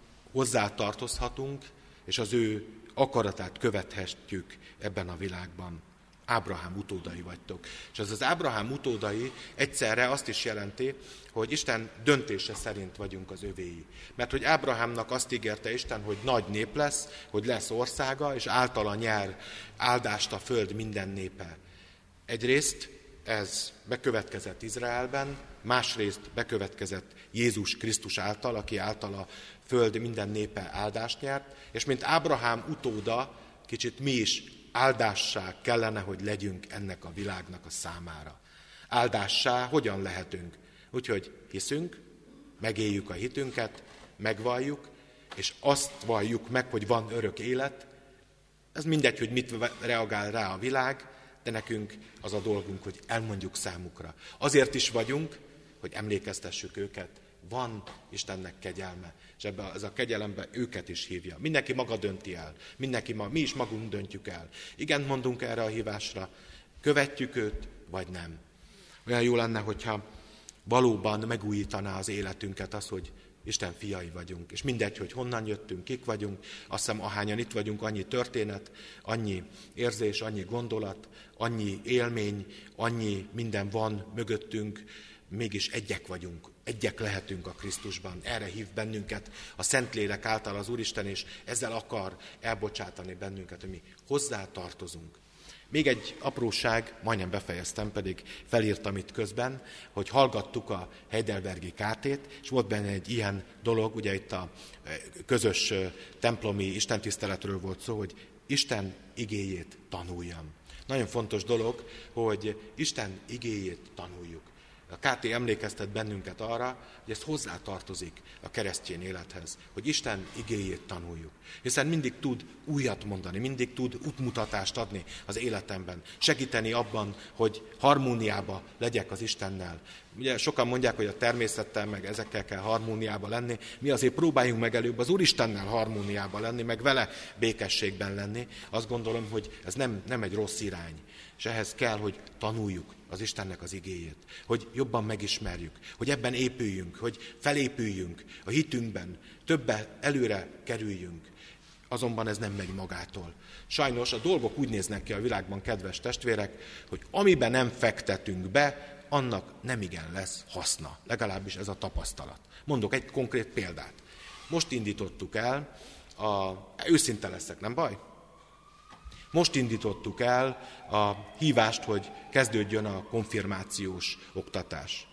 hozzátartozhatunk, és az ő akaratát követhetjük ebben a világban. Ábrahám utódai vagytok. És az Ábrahám utódai egyszerre azt is jelenti, hogy Isten döntése szerint vagyunk az övéi. Mert hogy Ábrahámnak azt ígérte Isten, hogy nagy nép lesz, hogy lesz országa, és általa nyer áldást a föld minden népe. Egyrészt ez bekövetkezett Izraelben, másrészt bekövetkezett Jézus Krisztus által, aki által a föld minden népe áldást nyert, és mint Ábrahám utóda, kicsit mi is áldássá kellene, hogy legyünk ennek a világnak a számára. Áldássá hogyan lehetünk? Úgyhogy hiszünk, megéljük a hitünket, megvalljuk, és azt valljuk meg, hogy van örök élet. Ez mindegy, hogy mit reagál rá a világ, de nekünk az a dolgunk, hogy elmondjuk számukra. Azért is vagyunk, hogy emlékeztessük őket, van Istennek kegyelme, és ez a kegyelembe őket is hívja. Mindenki maga dönti el, mi is magunk döntjük el. Igen, mondunk erre a hívásra, követjük őt, vagy nem. Olyan jó lenne, hogyha valóban megújítaná az életünket az, hogy Isten fiai vagyunk, és mindegy, hogy honnan jöttünk, kik vagyunk, azt hiszem, ahányan itt vagyunk, annyi történet, annyi érzés, annyi gondolat, annyi élmény, annyi minden van mögöttünk, mégis egyek vagyunk, egyek lehetünk a Krisztusban. Erre hív bennünket a Szentlélek által az Úristen, és ezzel akar elbocsátani bennünket, hogy mi hozzá tartozunk. Még egy apróság, majdnem befejeztem, pedig felírtam itt közben, hogy hallgattuk a Heidelbergi KT-t, és volt benne egy ilyen dolog, ugye itt a közös templomi istentiszteletről volt szó, hogy Isten igéjét tanuljam. Nagyon fontos dolog, hogy Isten igéjét tanuljuk. A KT emlékeztet bennünket arra, hogy ez hozzátartozik a keresztény élethez, hogy Isten igéjét tanuljuk. Hiszen mindig tud újat mondani, mindig tud útmutatást adni az életemben, segíteni abban, hogy harmóniába legyek az Istennel, Ugye sokan mondják, hogy a természettel, meg ezekkel kell harmóniában lenni. Mi azért próbáljunk meg előbb az Úristennel harmóniában lenni, meg vele békességben lenni. Azt gondolom, hogy ez nem egy rossz irány. És ehhez kell, hogy tanuljuk az Istennek az igéjét, hogy jobban megismerjük, hogy ebben épüljünk, hogy felépüljünk a hitünkben, többet előre kerüljünk. Azonban ez nem megy magától. Sajnos a dolgok úgy néznek ki a világban, kedves testvérek, hogy amiben nem fektetünk be, annak nemigen lesz haszna. Legalábbis ez a tapasztalat. Mondok egy konkrét példát. Most indítottuk el, őszinte leszek, nem baj? Most indítottuk el a hívást, hogy kezdődjön a konfirmációs oktatás.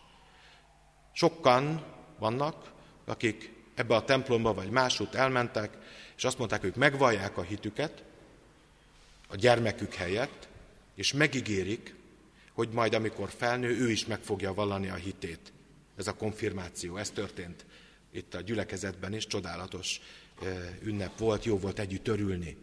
Sokan vannak, akik ebbe a templomba vagy másút elmentek, és azt mondták, hogy megvallják a hitüket a gyermekük helyett, és megígérik, hogy majd amikor felnő, ő is meg fogja vallani a hitét. Ez a konfirmáció, ez történt itt a gyülekezetben is, csodálatos ünnep volt, jó volt együtt örülni.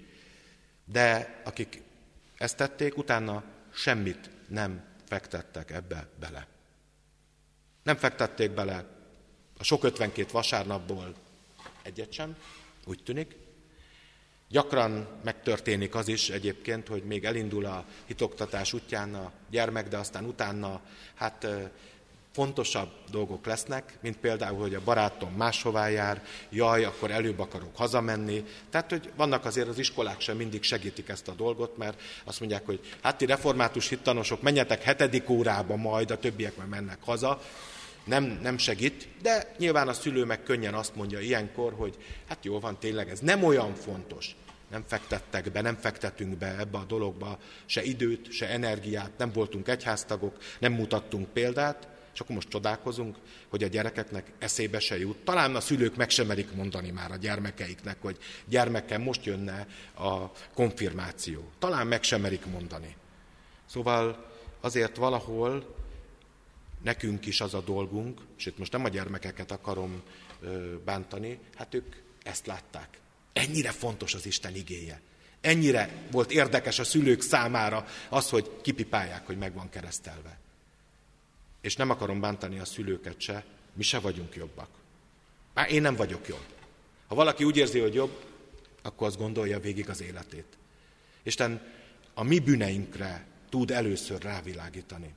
De akik ezt tették, utána semmit nem fektettek ebbe bele. Nem fektették bele a sok 52 vasárnapból egyet sem, úgy tűnik. Gyakran megtörténik az is egyébként, hogy még elindul a hitoktatás útján a gyermek, de aztán utána fontosabb dolgok lesznek, mint például, hogy a barátom máshová jár, jaj, akkor előbb akarok hazamenni. Tehát, hogy vannak azért az iskolák sem mindig segítik ezt a dolgot, mert azt mondják, hogy hát ti református hittanosok, menjetek 7. órába majd, a többiek meg mennek haza. Nem segít, de nyilván a szülő meg könnyen azt mondja ilyenkor, hogy hát jó van, tényleg ez nem olyan fontos. Nem fektettek be, nem fektetünk be ebbe a dologba se időt, se energiát, nem voltunk egyháztagok, nem mutattunk példát, és akkor most csodálkozunk, hogy a gyerekeknek eszébe se jut. Talán a szülők meg sem merik mondani már a gyermekeiknek, hogy gyermekem, most jönne a konfirmáció. Talán meg sem merik mondani. Szóval azért valahol nekünk is az a dolgunk, és itt most nem a gyermekeket akarom bántani, hát ők ezt látták. Ennyire fontos az Isten igéje. Ennyire volt érdekes a szülők számára az, hogy kipipálják, hogy meg van keresztelve. És nem akarom bántani a szülőket se, mi se vagyunk jobbak. Már én nem vagyok jobb. Ha valaki úgy érzi, hogy jobb, akkor azt gondolja végig az életét. Isten a mi bűneinkre tud először rávilágítani.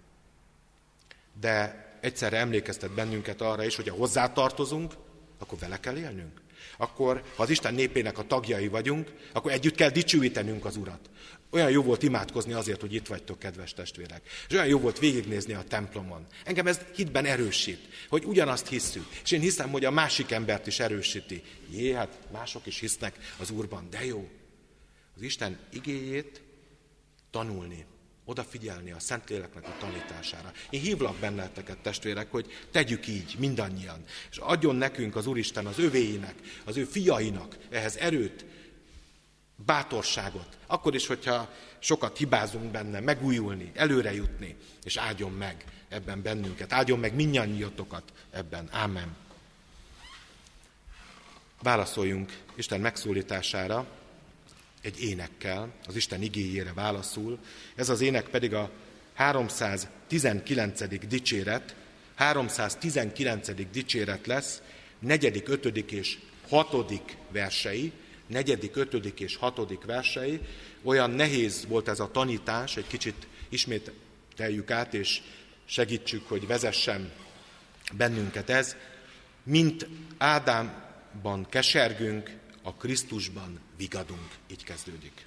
De egyszerre emlékeztet bennünket arra is, hogy ha hozzátartozunk, akkor vele kell élnünk. Akkor, ha az Isten népének a tagjai vagyunk, akkor együtt kell dicsőítenünk az Urat. Olyan jó volt imádkozni azért, hogy itt vagytok, kedves testvérek. És olyan jó volt végignézni a templomon. Engem ez hitben erősít, hogy ugyanazt hisszük. És én hiszem, hogy a másik embert is erősíti. Hát mások is hisznek az Úrban, de jó. Az Isten igéjét tanulni, odafigyelni a Szentléleknek a tanítására. Én hívlak benneteket, testvérek, hogy tegyük így mindannyian. És adjon nekünk az Úristen az övéinek, az ő fiainak ehhez erőt, bátorságot. Akkor is, hogyha sokat hibázunk benne, megújulni, előre jutni, és áldjon meg ebben bennünket. Áldjon meg mindannyiatokat ebben. Ámen. Válaszoljunk Isten megszólítására egy énekkel, az Isten igéjére válaszul. Ez az ének pedig a 319. dicséret, 319. dicséret lesz, 4., 5. és 6. versei, 4., 5. és 6. versei. Olyan nehéz volt ez a tanítás, egy kicsit ismételjük át, és segítsük, hogy vezessen bennünket ez. Mint Ádámban kesergünk, a Krisztusban vigadunk. Így kezdődik.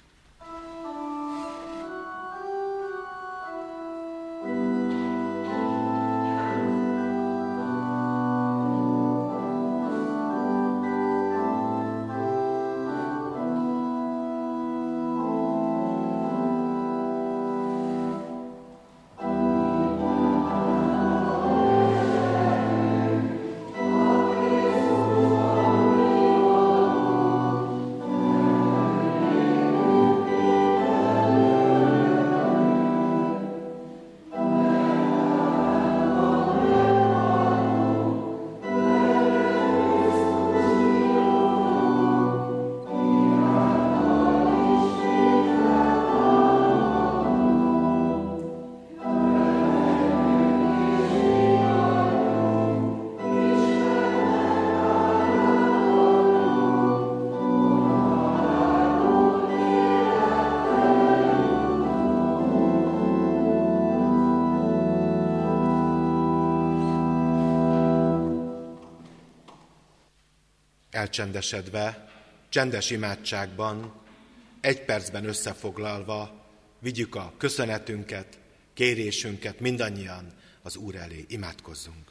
elcsendesedve, csendes imádságban, egy percben összefoglalva vigyük a köszönetünket, kérésünket mindannyian az Úr elé. Imádkozzunk!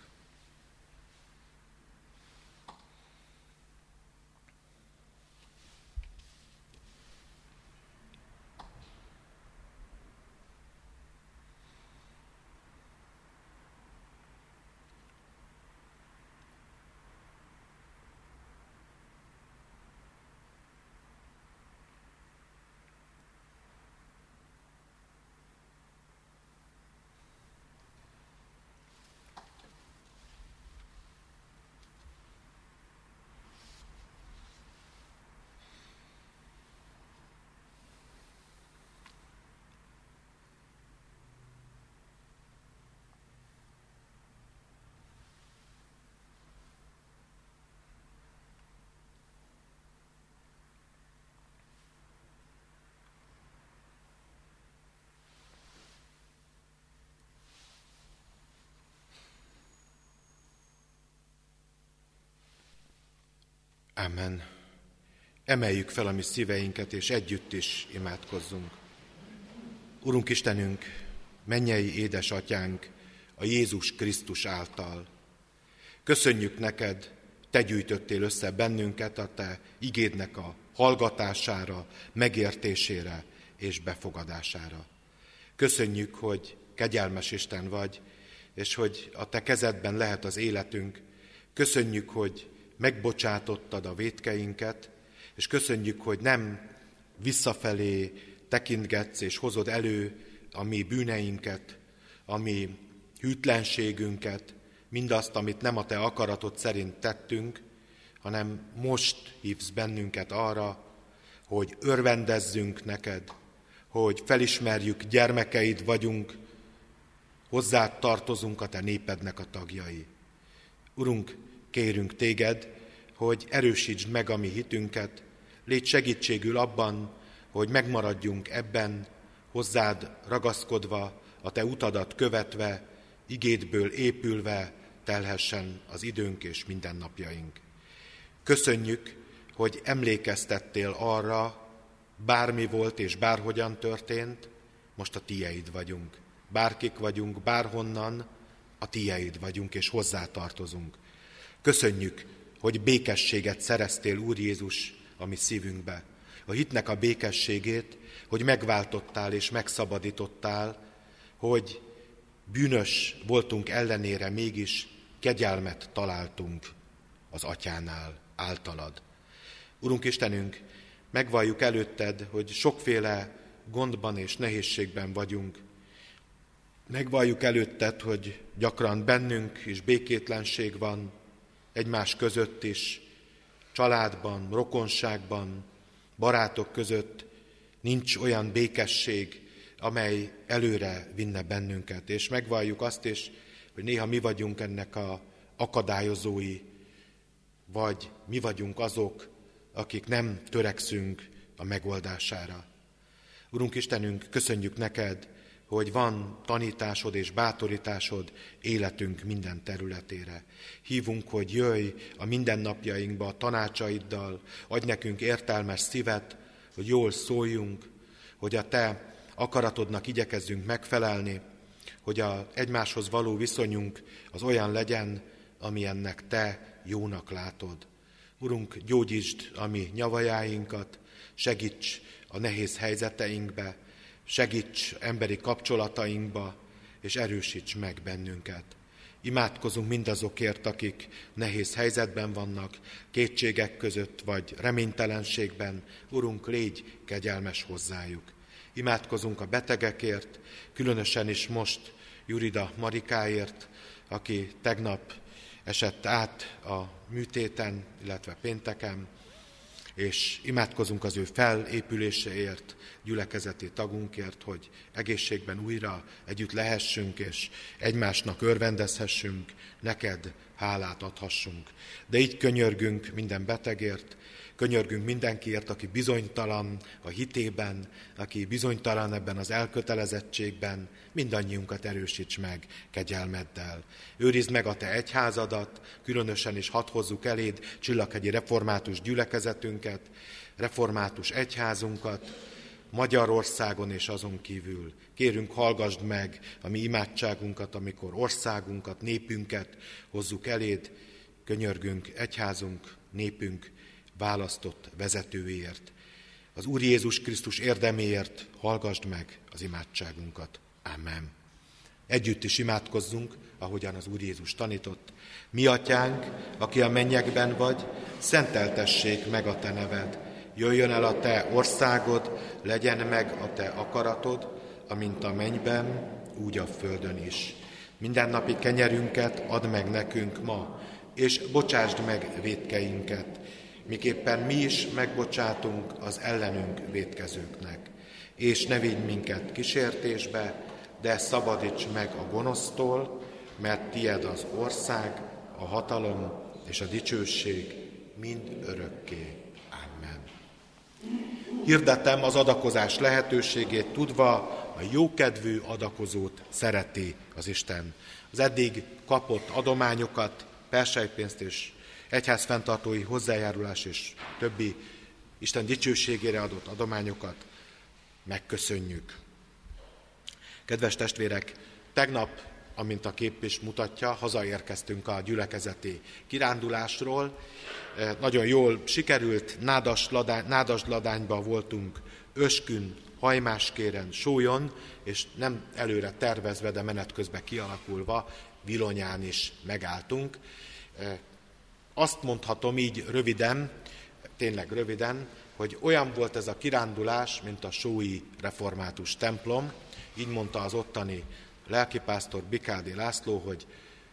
Amen. Emeljük fel a mi szíveinket, és együtt is imádkozzunk. Urunk Istenünk, mennyei édesatyánk, a Jézus Krisztus által. Köszönjük neked, te gyűjtöttél össze bennünket a te igédnek a hallgatására, megértésére és befogadására. Köszönjük, hogy kegyelmes Isten vagy, és hogy a te kezedben lehet az életünk. Köszönjük, hogy megbocsátottad a vétkeinket, és köszönjük, hogy nem visszafelé tekintgetsz, és hozod elő a mi bűneinket, a mi hűtlenségünket, mindazt, amit nem a te akaratod szerint tettünk, hanem most hívsz bennünket arra, hogy örvendezzünk neked, hogy felismerjük, gyermekeid vagyunk, hozzád tartozunk, a te népednek a tagjai. Urunk, kérünk téged, hogy erősítsd meg a mi hitünket, légy segítségül abban, hogy megmaradjunk ebben, hozzád ragaszkodva, a te utadat követve, igédből épülve telhessen az időnk és mindennapjaink. Köszönjük, hogy emlékeztettél arra, bármi volt és bárhogyan történt, most a tieid vagyunk. Bárkik vagyunk, bárhonnan, a tieid vagyunk és hozzátartozunk. Köszönjük, hogy békességet szereztél, Úr Jézus, a mi szívünkbe. A hitnek a békességét, hogy megváltottál és megszabadítottál, hogy bűnös voltunk ellenére mégis kegyelmet találtunk az Atyánál, általad. Urunk Istenünk, megvalljuk előtted, hogy sokféle gondban és nehézségben vagyunk. Megvalljuk előtted, hogy gyakran bennünk is békétlenség van, egymás között is, családban, rokonságban, barátok között nincs olyan békesség, amely előre vinne bennünket. És megvalljuk azt is, hogy néha mi vagyunk ennek a akadályozói, vagy mi vagyunk azok, akik nem törekszünk a megoldására. Urunk Istenünk, köszönjük neked, hogy van tanításod és bátorításod életünk minden területére. Hívunk, hogy jöjj a mindennapjainkba a tanácsaiddal, adj nekünk értelmes szívet, hogy jól szóljunk, hogy a te akaratodnak igyekezzünk megfelelni, hogy az egymáshoz való viszonyunk az olyan legyen, amilyennek te jónak látod. Urunk, gyógyítsd a mi nyavajáinkat, segíts a nehéz helyzeteinkbe, segíts emberi kapcsolatainkba, és erősíts meg bennünket. Imádkozunk mindazokért, akik nehéz helyzetben vannak, kétségek között vagy reménytelenségben. Urunk, légy kegyelmes hozzájuk. Imádkozunk a betegekért, különösen is most Jurida Marikáért, aki tegnap esett át a műtéten, illetve pénteken, és imádkozunk az ő felépüléséért, gyülekezeti tagunkért, hogy egészségben újra együtt lehessünk, és egymásnak örvendezhessünk, neked hálát adhassunk. De így könyörgünk minden betegért, Könyörgünk mindenkiért, aki bizonytalan a hitében, aki bizonytalan ebben az elkötelezettségben, mindannyiunkat erősíts meg kegyelmeddel. Őrizd meg a te egyházadat, különösen is hadd hozzuk eléd Csillaghegyi református gyülekezetünket, református egyházunkat, Magyarországon és azon kívül. Kérünk, hallgasd meg a mi imádságunkat, amikor országunkat, népünket hozzuk eléd. Könyörgünk egyházunk, népünk választott vezetőért. Az Úr Jézus Krisztus érdeméért hallgasd meg az imádságunkat. Amen. Együtt is imádkozzunk, ahogyan az Úr Jézus tanított. Mi atyánk, aki a mennyekben vagy, szenteltessék meg a te neved. Jöjjön el a te országod, legyen meg a te akaratod, amint a mennyben, úgy a földön is. Mindennapi kenyerünket add meg nekünk ma, és bocsásd meg vétkeinket, miképpen mi is megbocsátunk az ellenünk vétkezőknek. És ne vigy minket kísértésbe, de szabadíts meg a gonosztól, mert tied az ország, a hatalom és a dicsőség mind örökké. Amen. Hirdetem az adakozás lehetőségét, tudva, a jókedvű adakozót szereti az Isten. Az eddig kapott adományokat, perselypénzt és egyházfenntartói hozzájárulás és többi Isten dicsőségére adott adományokat megköszönjük. Kedves testvérek, tegnap, amint a kép is mutatja, hazaérkeztünk a gyülekezeti kirándulásról. Nagyon jól sikerült, Nádasdladányban voltunk, Öskün, Hajmáskéren, Sólyon, és nem előre tervezve, de menet közben kialakulva, Vilonyán is megálltunk. Azt mondhatom így röviden, tényleg röviden, hogy olyan volt ez a kirándulás, mint a sói református templom. Így mondta az ottani lelkipásztor Bikádi László, hogy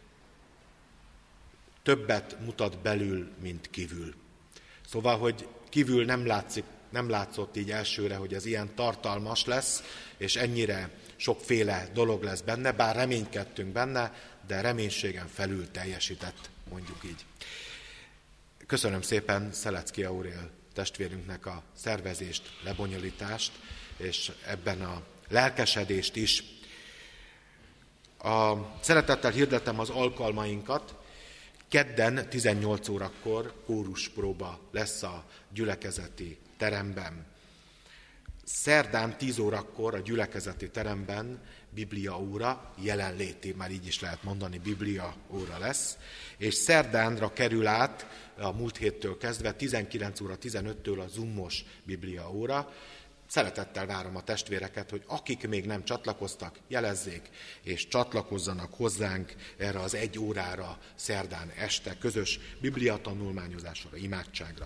többet mutat belül, mint kívül. Szóval, hogy kívül nem látszott így elsőre, hogy ez ilyen tartalmas lesz, és ennyire sokféle dolog lesz benne, bár reménykedtünk benne, de reménységen felül teljesített, mondjuk így. Köszönöm szépen Szelecki Aurél testvérünknek a szervezést, lebonyolítást, és ebben a lelkesedést is. Szeretettel hirdetem az alkalmainkat. Kedden 18 órakor kóruspróba lesz a gyülekezeti teremben. Szerdán 10 órakor a gyülekezeti teremben bibliaóra, jelenléti, már így is lehet mondani, bibliaóra lesz, és szerdánra kerül át a múlt héttől kezdve 19 óra 15-től a Zoom-os bibliaóra. Szeretettel várom a testvéreket, hogy akik még nem csatlakoztak, jelezzék, és csatlakozzanak hozzánk erre az 1 órára szerdán este közös bibliatanulmányozásra, imádságra.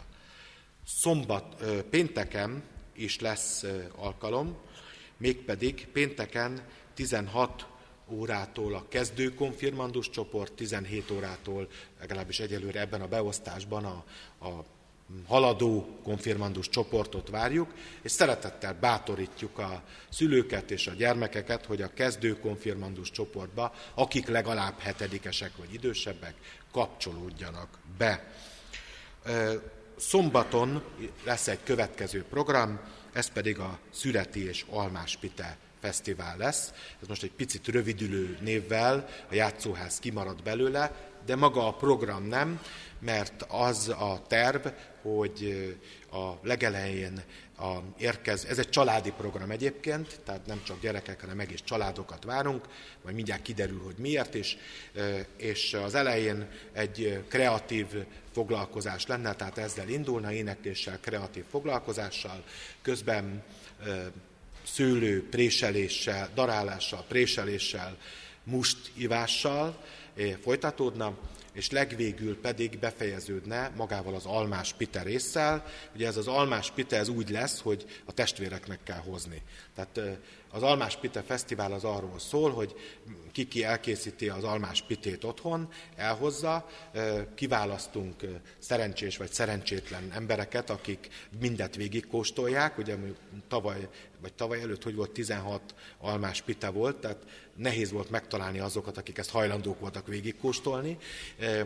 Pénteken is lesz alkalom, mégpedig pénteken 16 órától a kezdő konfirmandus csoport, 17 órától, legalábbis egyelőre ebben a beosztásban a haladó konfirmandus csoportot várjuk, és szeretettel bátorítjuk a szülőket és a gyermekeket, hogy a kezdő konfirmandus csoportba, akik legalább 7-esek vagy idősebbek, kapcsolódjanak be. Szombaton lesz egy következő program, ez pedig a Szüreti és Almáspite Fesztivál lesz. Ez most egy picit rövidülő névvel, a játszóház kimarad belőle, de maga a program nem, mert az a terv, hogy a legelején ez egy családi program egyébként, tehát nem csak gyerekek, hanem egész családokat várunk, majd mindjárt kiderül, hogy miért is, és az elején egy kreatív foglalkozás lenne, tehát ezzel indulna, énekléssel, kreatív foglalkozással, közben szőlő préseléssel, darálással, préseléssel, mustivással folytatódna, és legvégül pedig befejeződne magával az almás pite résszel. Ugye ez az almás pite ez úgy lesz, hogy a testvéreknek kell hozni. Tehát az Almás Pite Fesztivál az arról szól, hogy ki elkészíti az almás pitét otthon, elhozza, kiválasztunk szerencsés vagy szerencsétlen embereket, akik mindet végigkóstolják. Ugye tavaly előtt, hogy volt 16 almás pite volt, tehát nehéz volt megtalálni azokat, akik ezt hajlandók voltak végigkóstolni.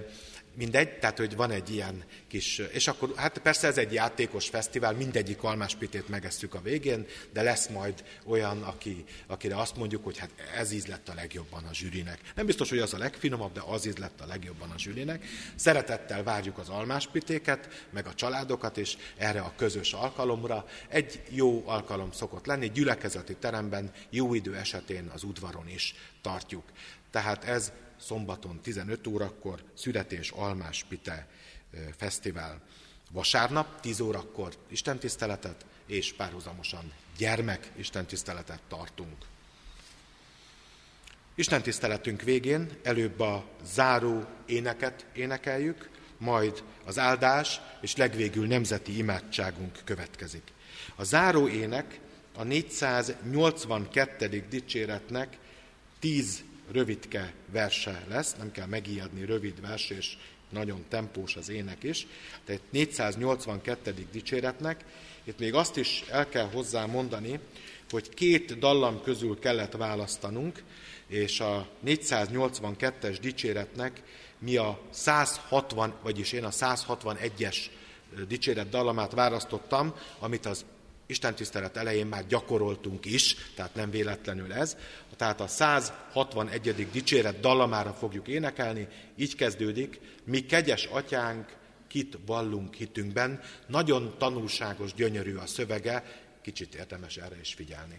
mindegy, tehát hogy van egy ilyen kis, és akkor hát persze ez egy játékos fesztivál, mindegyik almáspitét megesszük a végén, de lesz majd olyan, akire azt mondjuk, hogy hát ez íz lett a legjobban a zsűrinek. Nem biztos, hogy az a legfinomabb, de az íz lett a legjobban a zsűrinek. Szeretettel várjuk az almáspitéket, meg a családokat, és erre a közös alkalomra. Egy jó alkalom szokott lenni, gyülekezeti teremben, jó idő esetén az udvaron is tartjuk. Tehát ez szombaton 15 órakor születés almáspite fesztivál. Vasárnap 10 órakor istentiszteletet és párhuzamosan gyermek istentiszteletet tartunk. Istentiszteletünk végén előbb a záró éneket énekeljük, majd az áldás és legvégül nemzeti imádságunk következik. A záró ének a 482. dicséretnek 10 rövidke verse lesz, nem kell megijadni, rövid vers, és nagyon tempós az ének is. Tehát 482. dicséretnek, itt még azt is el kell hozzá mondani, hogy 2 dallam közül kellett választanunk, és a 482-es dicséretnek mi a 160, vagyis én a 161-es dicséret dallamát választottam, amit az istentisztelet elején már gyakoroltunk is, tehát nem véletlenül ez. Tehát a 161. dicséret dallamára fogjuk énekelni, így kezdődik: mi kegyes atyánk, kit vallunk hitünkben. Nagyon tanulságos, gyönyörű a szövege, kicsit érdemes erre is figyelni.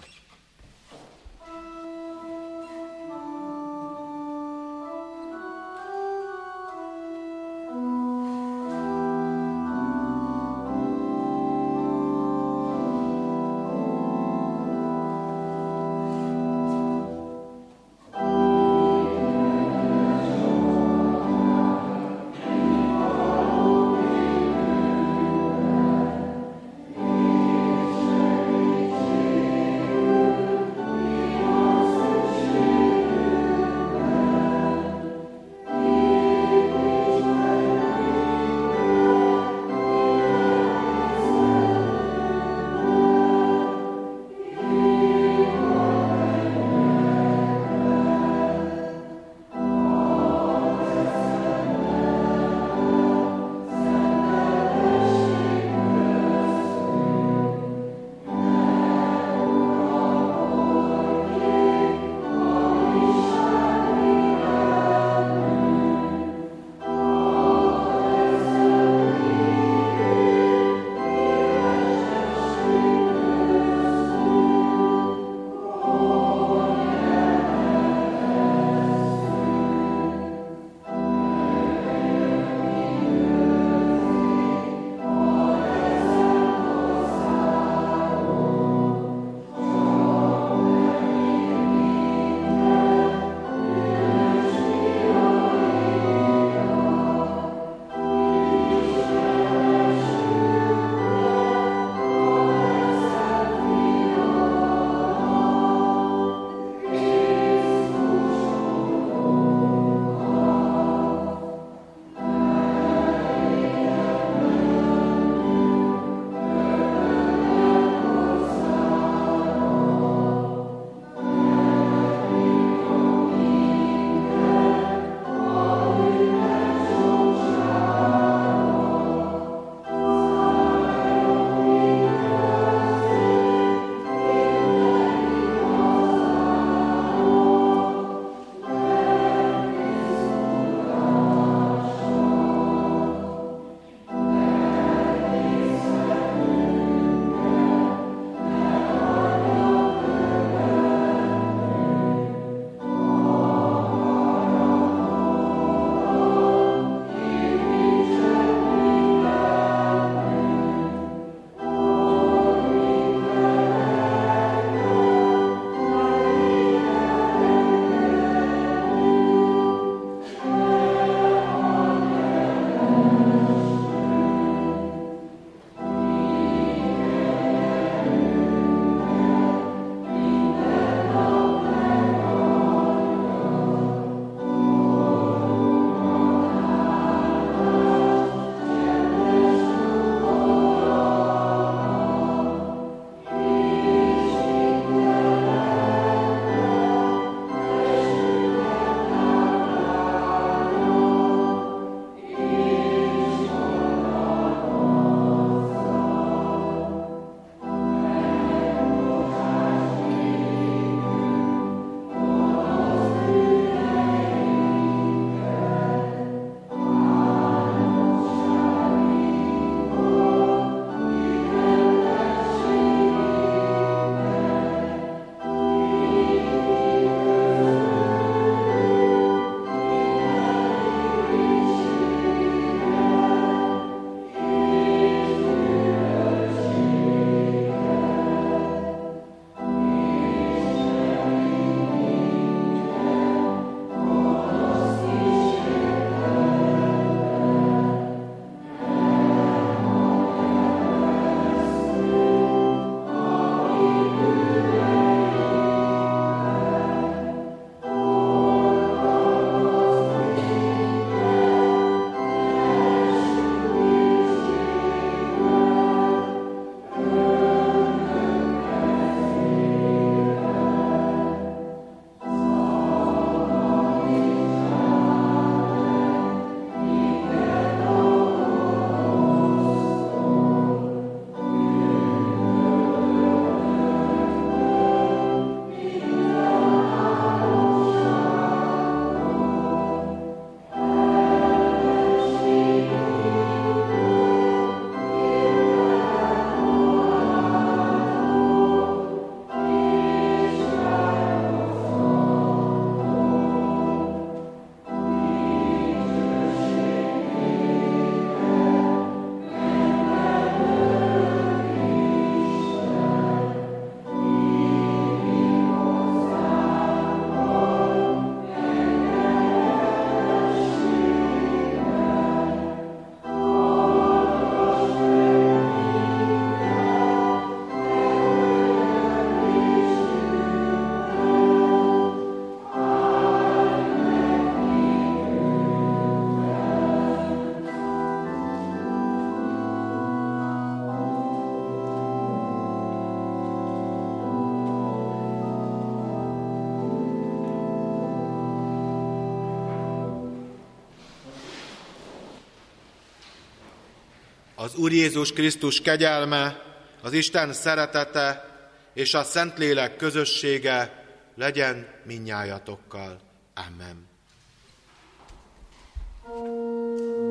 Az Úr Jézus Krisztus kegyelme, az Isten szeretete és a Szentlélek közössége legyen mindnyájatokkal. Amen.